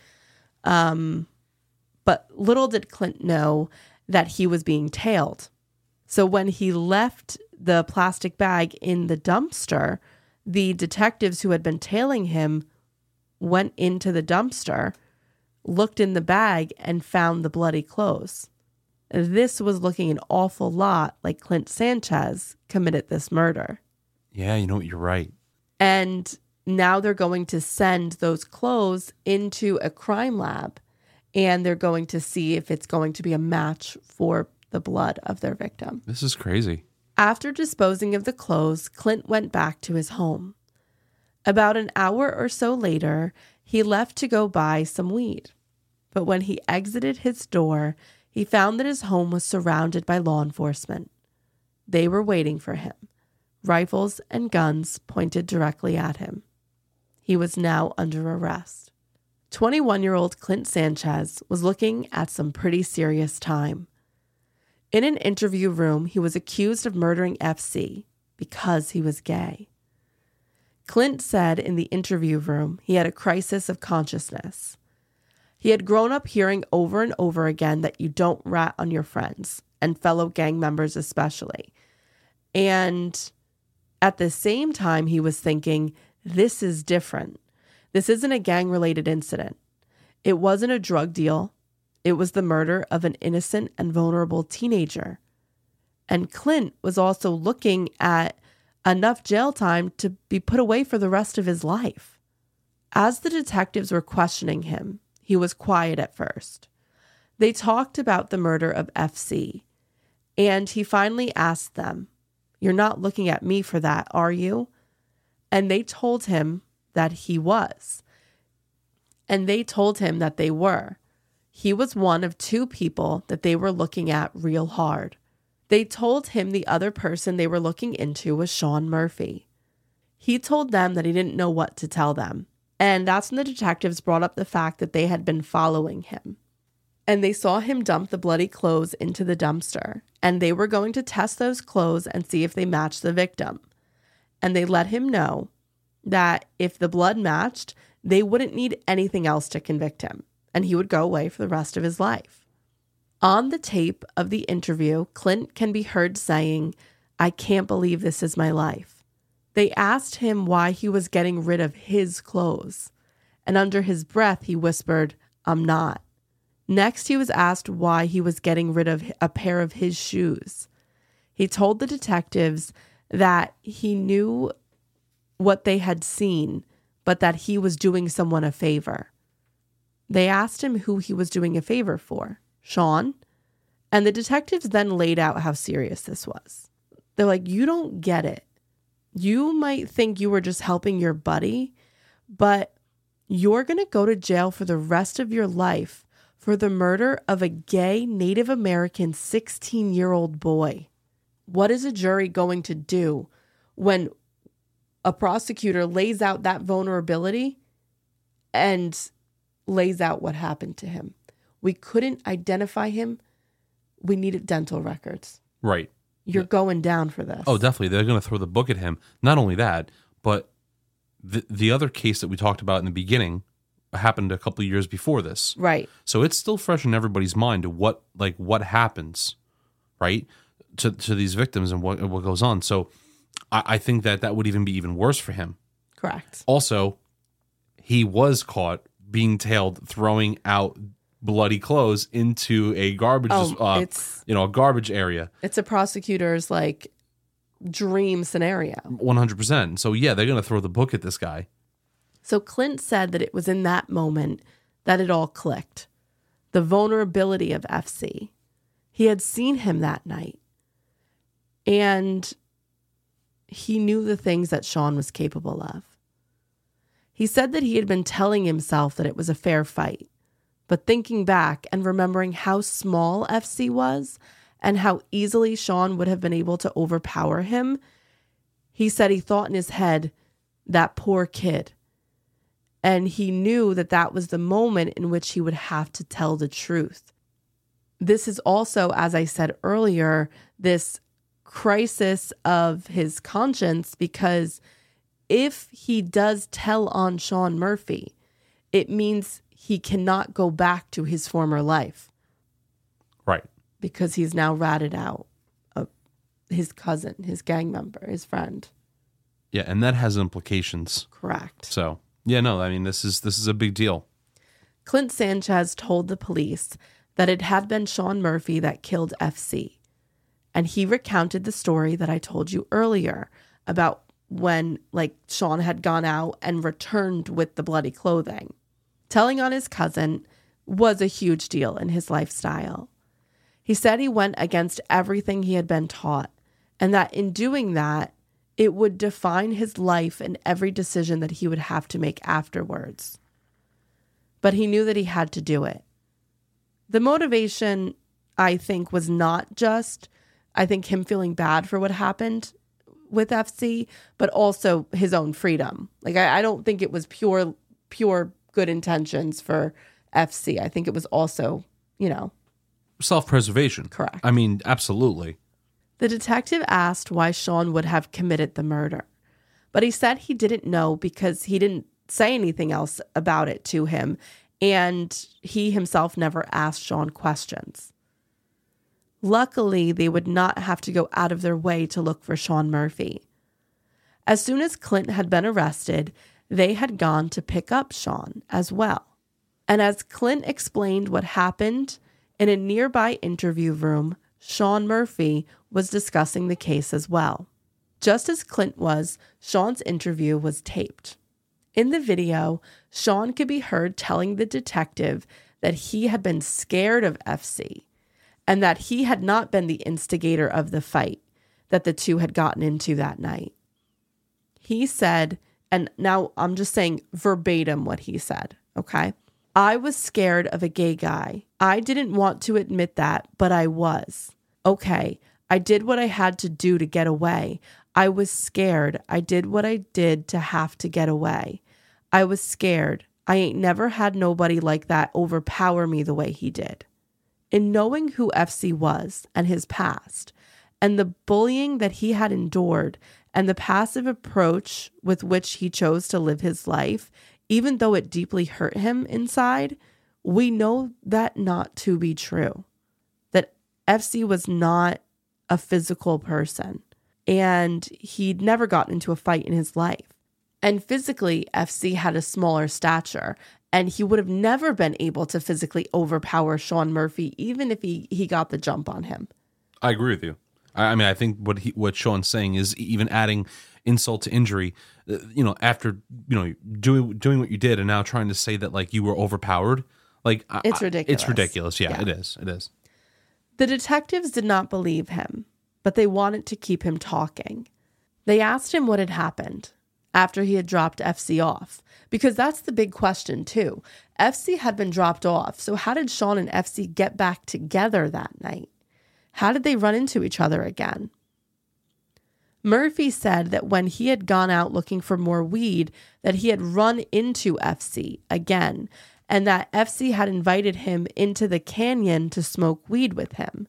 But little did Clint know that he was being tailed. So when he left the plastic bag in the dumpster, the detectives who had been tailing him went into the dumpster, looked in the bag, and found the bloody clothes. This was looking an awful lot like Clint Sanchez committed this murder. Yeah, you know what? You're right. And now they're going to send those clothes into a crime lab, and they're going to see if it's going to be a match for the blood of their victim. This is crazy. After disposing of the clothes, Clint went back to his home. About an hour or so later, he left to go buy some weed. But when he exited his door, he found that his home was surrounded by law enforcement. They were waiting for him, rifles and guns pointed directly at him. He was now under arrest. 21-year-old Clint Sanchez was looking at some pretty serious time. In an interview room, he was accused of murdering FC because he was gay. Clint said in the interview room he had a crisis of consciousness. He had grown up hearing over and over again that you don't rat on your friends, and fellow gang members especially. And at the same time, he was thinking, this is different. This isn't a gang-related incident. It wasn't a drug deal. It was the murder of an innocent and vulnerable teenager. And Clint was also looking at enough jail time to be put away for the rest of his life. As the detectives were questioning him, he was quiet at first. They talked about the murder of FC, and he finally asked them, "You're not looking at me for that, are you?" And they told him that he was. And they told him that they were. He was one of two people that they were looking at real hard. They told him the other person they were looking into was Sean Murphy. He told them that he didn't know what to tell them. And that's when the detectives brought up the fact that they had been following him. And they saw him dump the bloody clothes into the dumpster. And they were going to test those clothes and see if they matched the victim. And they let him know that if the blood matched, they wouldn't need anything else to convict him, and he would go away for the rest of his life. On the tape of the interview, Clint can be heard saying, "I can't believe this is my life." They asked him why he was getting rid of his clothes, and under his breath he whispered, "I'm not." Next, he was asked why he was getting rid of a pair of his shoes. He told the detectives that he knew what they had seen, but that he was doing someone a favor. They asked him who he was doing a favor for, Sean, and the detectives then laid out how serious this was. They're like, you don't get it. You might think you were just helping your buddy, but you're going to go to jail for the rest of your life for the murder of a gay Native American 16-year-old boy. What is a jury going to do when a prosecutor lays out that vulnerability and lays out what happened to him? We couldn't identify him. We needed dental records. Right. You're going down for this. Oh, definitely. They're going to throw the book at him. Not only that, but the other case that we talked about in the beginning happened a couple of years before this. Right. So it's still fresh in everybody's mind what happens, right, to these victims and what goes on. So I think that would even be even worse for him. Correct. Also, he was caught being tailed, throwing out bloody clothes into a garbage, a garbage area. It's a prosecutor's dream scenario. 100%. So yeah, they're going to throw the book at this guy. So Clint said that it was in that moment that it all clicked. The vulnerability of FC. He had seen him that night. And he knew the things that Sean was capable of. He said that he had been telling himself that it was a fair fight. But thinking back and remembering how small FC was and how easily Sean would have been able to overpower him, he said he thought in his head, that poor kid. And he knew that that was the moment in which he would have to tell the truth. This is also, as I said earlier, this crisis of his conscience, because if he does tell on Sean Murphy, it means he cannot go back to his former life. Right. Because he's now ratted out of his cousin, his gang member, his friend. Yeah, and that has implications. Correct. So, yeah, no, I mean, this is a big deal. Clint Sanchez told the police that it had been Sean Murphy that killed FC. And he recounted the story that I told you earlier about when Sean had gone out and returned with the bloody clothing. Telling on his cousin was a huge deal in his lifestyle. He said he went against everything he had been taught, and that in doing that, it would define his life and every decision that he would have to make afterwards. But he knew that he had to do it. The motivation, I think, was not just, him feeling bad for what happened with FC, but also his own freedom. I don't think it was pure good intentions for FC. I think it was also, self-preservation. Correct. I mean, absolutely. The detective asked why Sean would have committed the murder, but he said he didn't know because he didn't say anything else about it to him, and he himself never asked Sean questions. Luckily, they would not have to go out of their way to look for Sean Murphy. As soon as Clint had been arrested, they had gone to pick up Sean as well. And as Clint explained what happened, in a nearby interview room, Sean Murphy was discussing the case as well. Just as Clint was, Sean's interview was taped. In the video, Sean could be heard telling the detective that he had been scared of FC and that he had not been the instigator of the fight that the two had gotten into that night. He said, and now I'm just saying verbatim what he said, okay? I was scared of a gay guy. I didn't want to admit that, but I was. Okay, I did what I had to do to get away. I was scared. I did what I did to have to get away. I was scared. I ain't never had nobody like that overpower me the way he did. In knowing who FC was and his past, and the bullying that he had endured, and the passive approach with which he chose to live his life, even though it deeply hurt him inside, we know that not to be true. That FC was not a physical person, and he'd never gotten into a fight in his life. And physically, FC had a smaller stature, and he would have never been able to physically overpower Sean Murphy, even if he got the jump on him. I agree with you. I mean, I think what Sean's saying is even adding insult to injury, after, doing what you did and now trying to say that, you were overpowered. It's ridiculous. It's ridiculous. Yeah, it is. It is. The detectives did not believe him, but they wanted to keep him talking. They asked him what had happened after he had dropped FC off, because that's the big question too. FC had been dropped off, so how did Sean and FC get back together that night? How did they run into each other again? Murphy said that when he had gone out looking for more weed, that he had run into FC again, and that FC had invited him into the canyon to smoke weed with him.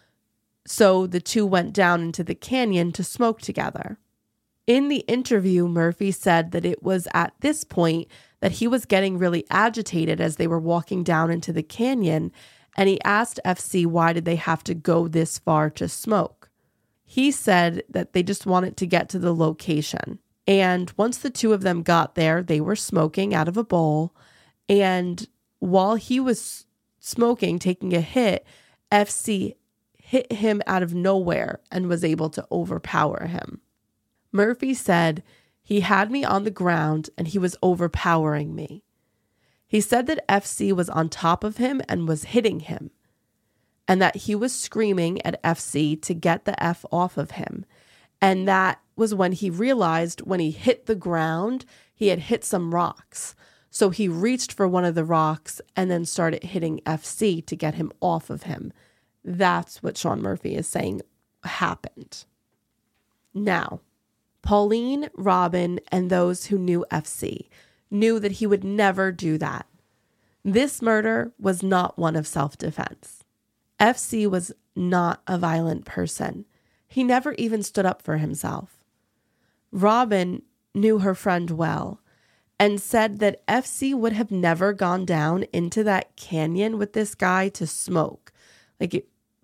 So the two went down into the canyon to smoke together. In the interview, Murphy said that it was at this point that he was getting really agitated as they were walking down into the canyon, and he asked FC why did they have to go this far to smoke. He said that they just wanted to get to the location. And once the two of them got there, they were smoking out of a bowl. And while he was smoking, taking a hit, FC hit him out of nowhere and was able to overpower him. Murphy said, he had me on the ground and he was overpowering me. He said that FC was on top of him and was hitting him, and that he was screaming at FC to get the F off of him. And that was when he realized when he hit the ground, he had hit some rocks. So he reached for one of the rocks and then started hitting FC to get him off of him. That's what Sean Murphy is saying happened. Now, Pauline, Robin, and those who knew FC knew that he would never do that. This murder was not one of self-defense. FC was not a violent person. He never even stood up for himself. Robin knew her friend well and said that FC would have never gone down into that canyon with this guy to smoke. He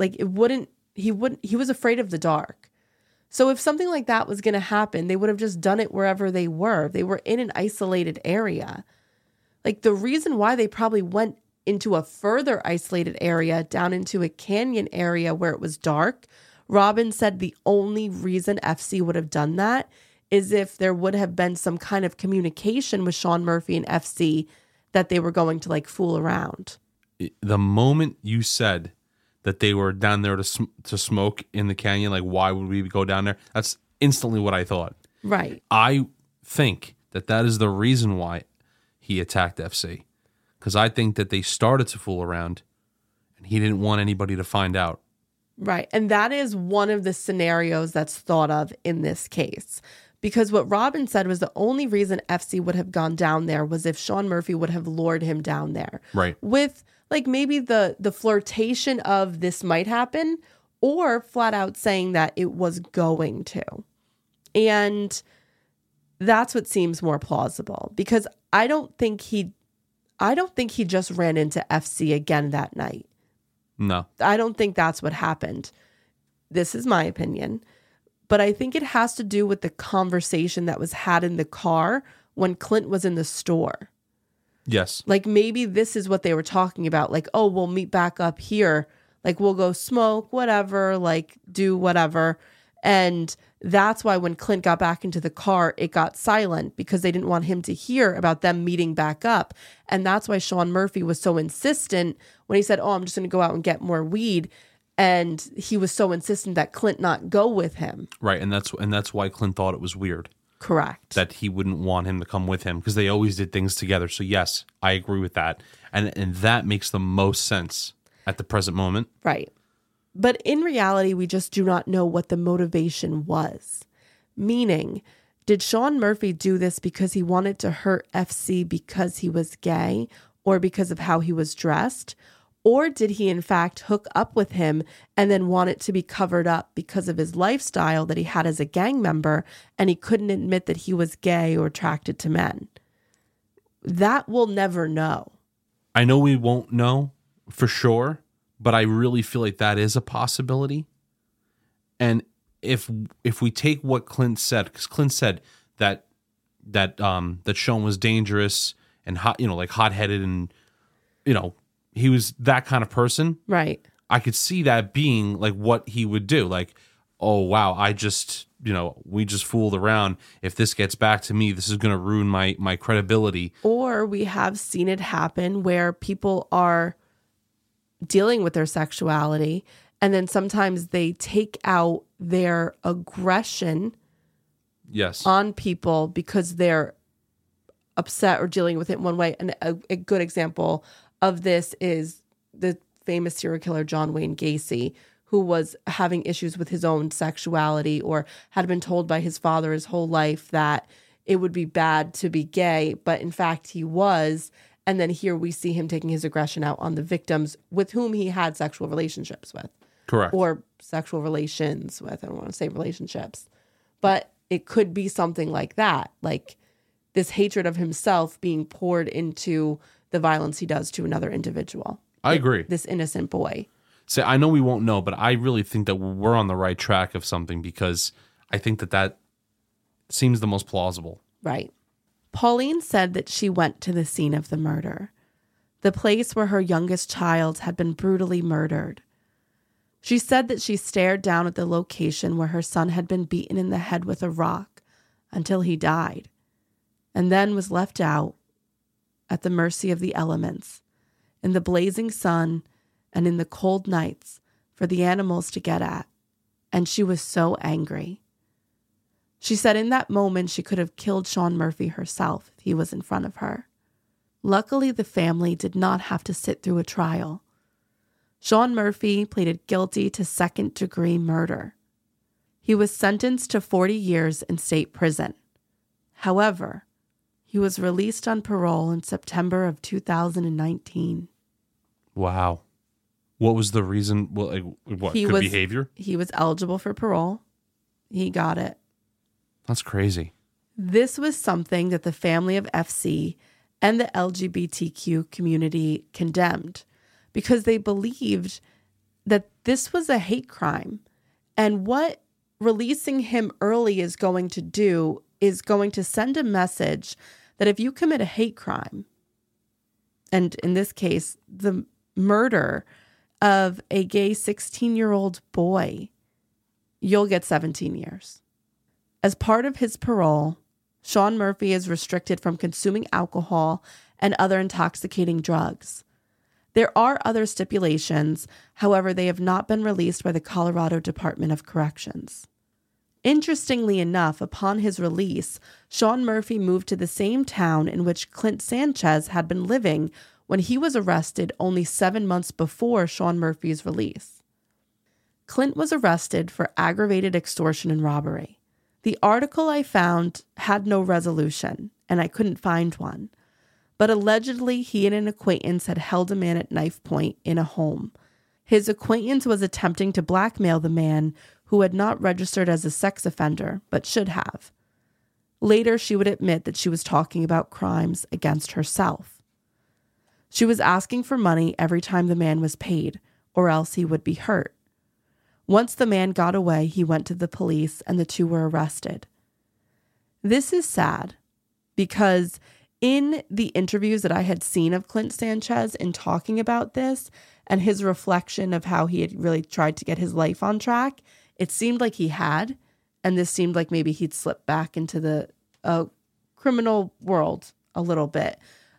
was afraid of the dark. So if something like that was going to happen, they would have just done it wherever they were. They were in an isolated area. The reason why they probably went into a further isolated area, down into a canyon area where it was dark, Robin said the only reason FC would have done that is if there would have been some kind of communication with Sean Murphy and FC that they were going to like fool around. The moment you said that they were down there to smoke in the canyon, like why would we go down there? That's instantly what I thought. Right. I think that is the reason why he attacked FC. Because I think that they started to fool around and he didn't want anybody to find out. Right. And that is one of the scenarios that's thought of in this case. Because what Robin said was the only reason FC would have gone down there was if Sean Murphy would have lured him down there. Right. With like maybe the flirtation of this might happen, or flat out saying that it was going to. And that's what seems more plausible, because I don't think he just ran into FC again that night. No. I don't think that's what happened. This is my opinion. But I think it has to do with the conversation that was had in the car when Clint was in the store. Yes. Like maybe this is what they were talking about. Like, oh, we'll meet back up here. Like we'll go smoke, whatever, like do whatever. And that's why when Clint got back into the car, it got silent because they didn't want him to hear about them meeting back up. And that's why Sean Murphy was so insistent when he said, oh, I'm just going to go out and get more weed. And he was so insistent that Clint not go with him. Right. And that's why Clint thought it was weird. Correct. That he wouldn't want him to come with him because they always did things together. So yes, I agree with that. And that makes the most sense at the present moment. Right. But in reality, we just do not know what the motivation was. Meaning, did Sean Murphy do this because he wanted to hurt FC because he was gay or because of how he was dressed? Or did he in fact hook up with him and then want it to be covered up because of his lifestyle that he had as a gang member and he couldn't admit that he was gay or attracted to men? That we'll never know. I know we won't know for sure, but I really feel like that is a possibility. And if we take what Clint said, because Clint said that Sean was dangerous and hot, like hot-headed, and he was that kind of person. Right. I could see that being like what he would do. Like, oh wow, I just we just fooled around. If this gets back to me, this is going to ruin my credibility. Or we have seen it happen where people are dealing with their sexuality and then sometimes they take out their aggression on people because they're upset or dealing with it in one way. And a good example of this is the famous serial killer John Wayne Gacy, who was having issues with his own sexuality or had been told by his father his whole life that it would be bad to be gay, but in fact he was. And then here we see him taking his aggression out on the victims with whom he had sexual relationships with. Correct. Or sexual relations with. I don't want to say relationships. But it could be something like that. Like this hatred of himself being poured into the violence he does to another individual. I agree. This innocent boy. So I know we won't know, but I really think that we're on the right track of something because I think that seems the most plausible. Right. Pauline said that she went to the scene of the murder, the place where her youngest child had been brutally murdered. She said that she stared down at the location where her son had been beaten in the head with a rock until he died, and then was left out at the mercy of the elements, in the blazing sun and in the cold nights for the animals to get at. And she was so angry. She said in that moment she could have killed Sean Murphy herself if he was in front of her. Luckily, the family did not have to sit through a trial. Sean Murphy pleaded guilty to second-degree murder. He was sentenced to 40 years in state prison. However, he was released on parole in September of 2019. Wow. What was the reason? Well, what? Good behavior? He was eligible for parole. He got it. That's crazy. This was something that the family of FC and the LGBTQ community condemned because they believed that this was a hate crime. And what releasing him early is going to do is going to send a message that if you commit a hate crime, and in this case, the murder of a gay 16-year-old boy, you'll get 17 years. As part of his parole, Sean Murphy is restricted from consuming alcohol and other intoxicating drugs. There are other stipulations, however, they have not been released by the Colorado Department of Corrections. Interestingly enough, upon his release, Sean Murphy moved to the same town in which Clint Sanchez had been living when he was arrested only 7 months before Sean Murphy's release. Clint was arrested for aggravated extortion and robbery. The article I found had no resolution, and I couldn't find one. But allegedly, he and an acquaintance had held a man at knife point in a home. His acquaintance was attempting to blackmail the man who had not registered as a sex offender, but should have. Later, she would admit that she was talking about crimes against herself. She was asking for money every time the man was paid, or else he would be hurt. Once the man got away, he went to the police and the two were arrested. This is sad because in the interviews that I had seen of Clint Sanchez in talking about this and his reflection of how he had really tried to get his life on track, it seemed like he had, and this seemed like maybe he'd slipped back into the criminal world a little bit.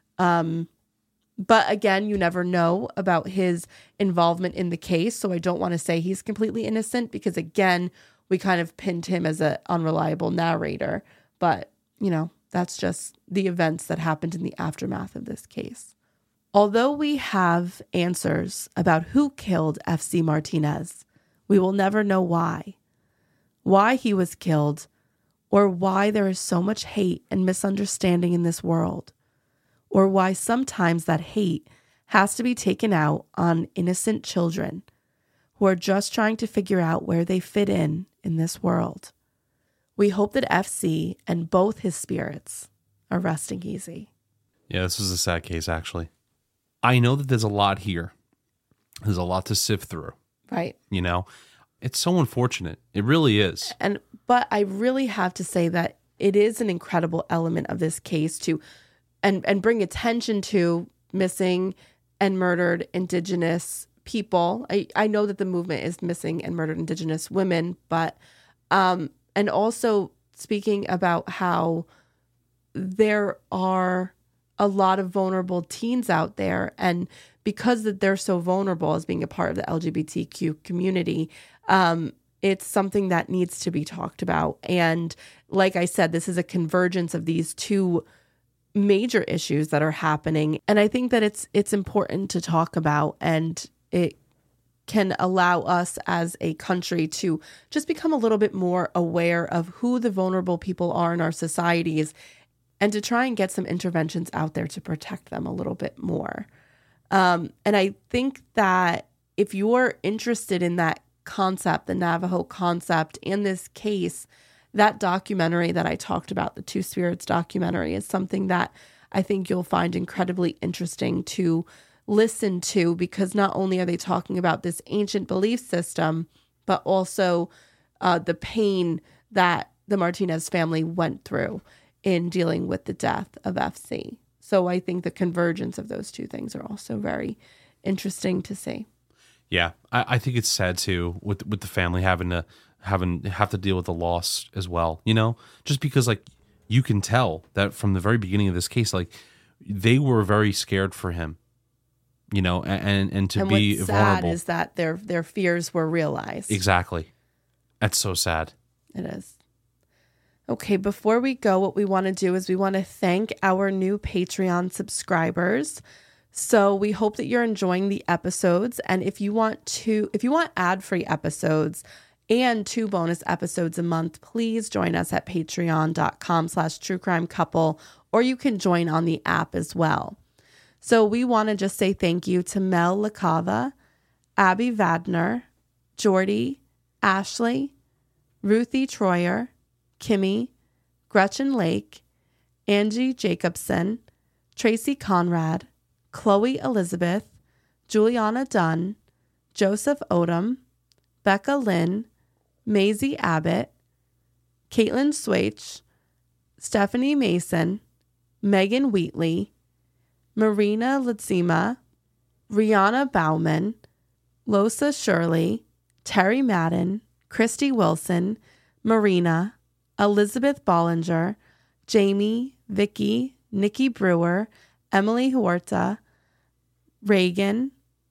But again, you never know about his involvement in the case, so I don't want to say he's completely innocent because, again, we kind of pinned him as an unreliable narrator. But, you know, that's just the events that happened in the aftermath of this case. Although we have answers about who killed FC Martinez, we will never know why he was killed, or why there is so much hate and misunderstanding in this world, or why sometimes that hate has to be taken out on innocent children who are just trying to figure out where they fit in this world. We hope that FC and both his spirits are resting easy. Yeah, this is a sad case, actually. I know that there's a lot here. There's a lot to sift through. Right. You know, it's so unfortunate. It really is. But I really have to say that it is an incredible element of this case to and bring attention to missing and murdered Indigenous people. I know that the movement is missing and murdered Indigenous women, but and also speaking about how there are a lot of vulnerable teens out there, and because that they're so vulnerable as being a part of the LGBTQ community, it's something that needs to be talked about. And like I said, this is a convergence of these two major issues that are happening. And I think that it's important to talk about, and it can allow us as a country to just become a little bit more aware of who the vulnerable people are in our societies, and to try and get some interventions out there to protect them a little bit more. And I think that if you're interested in that concept, the Navajo concept, and this case, that documentary that I talked about, the Two Spirits documentary, is something that I think you'll find incredibly interesting to listen to, because not only are they talking about this ancient belief system, but also the pain that the Martinez family went through in dealing with the death of FC. So I think the convergence of those two things are also very interesting to see. Yeah, I think it's sad too with the family having to deal with the loss as well. You know, just because like you can tell that from the very beginning of this case, like they were very scared for him. You know, and to be what's vulnerable sad is that their fears were realized. Exactly. That's so sad. It is. Okay, before we go, what we want to do is we want to thank our new Patreon subscribers. So we hope that you're enjoying the episodes. And if you want ad-free episodes and 2 bonus episodes a month, please join us at patreon.com/truecrimecouple, or you can join on the app as well. So we want to just say thank you to Mel LaCava, Abby Vadner, Jordy, Ashley, Ruthie Troyer, Kimmy, Gretchen Lake, Angie Jacobson, Tracy Conrad, Chloe Elizabeth, Juliana Dunn, Joseph Odom, Becca Lynn, Maisie Abbott, Caitlin Swaich, Stephanie Mason, Megan Wheatley, Marina Litzima, Rihanna Bauman, Losa Shirley, Terry Madden, Christy Wilson, Marina, Elizabeth Bollinger, Jamie, Vicky, Nikki Brewer, Emily Huerta, Reagan,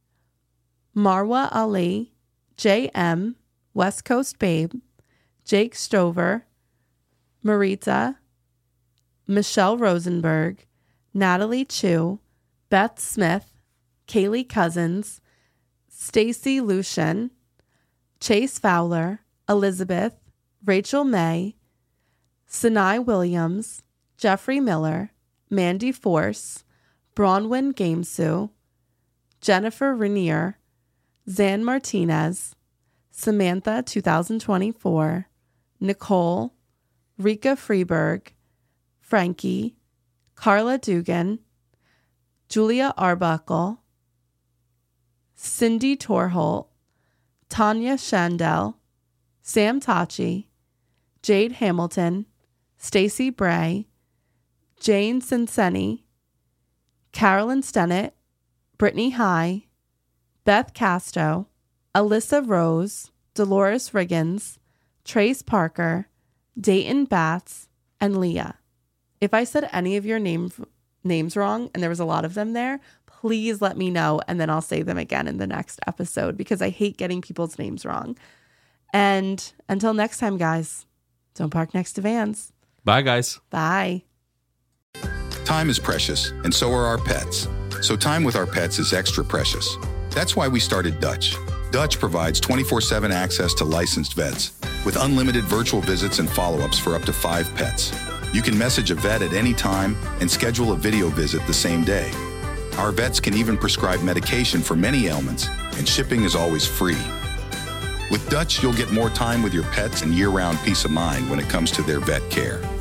Marwa Ali, J.M., West Coast Babe, Jake Stover, Marita, Michelle Rosenberg, Natalie Chu, Beth Smith, Kaylee Cousins, Stacy Lucian, Chase Fowler, Elizabeth, Rachel May, Sinai Williams, Jeffrey Miller, Mandy Force, Bronwyn Gamesu, Jennifer Rainier, Zan Martinez, Samantha 2024, Nicole, Rika Freeberg, Frankie, Carla Dugan, Julia Arbuckle, Cindy Torholt, Tanya Shandell, Sam Tachi, Jade Hamilton, Stacy Bray, Jane Cinceni, Carolyn Stennett, Brittany High, Beth Casto, Alyssa Rose, Dolores Riggins, Trace Parker, Dayton Batts, and Leah. If I said any of your names wrong, and there was a lot of them there, please let me know, and then I'll say them again in the next episode because I hate getting people's names wrong. And until next time, guys, don't park next to vans. Bye, guys. Bye. Time is precious, and so are our pets. So time with our pets is extra precious. That's why we started Dutch. Dutch provides 24/7 access to licensed vets with unlimited virtual visits and follow-ups for up to 5 pets. You can message a vet at any time and schedule a video visit the same day. Our vets can even prescribe medication for many ailments, and shipping is always free. With Dutch, you'll get more time with your pets and year-round peace of mind when it comes to their vet care.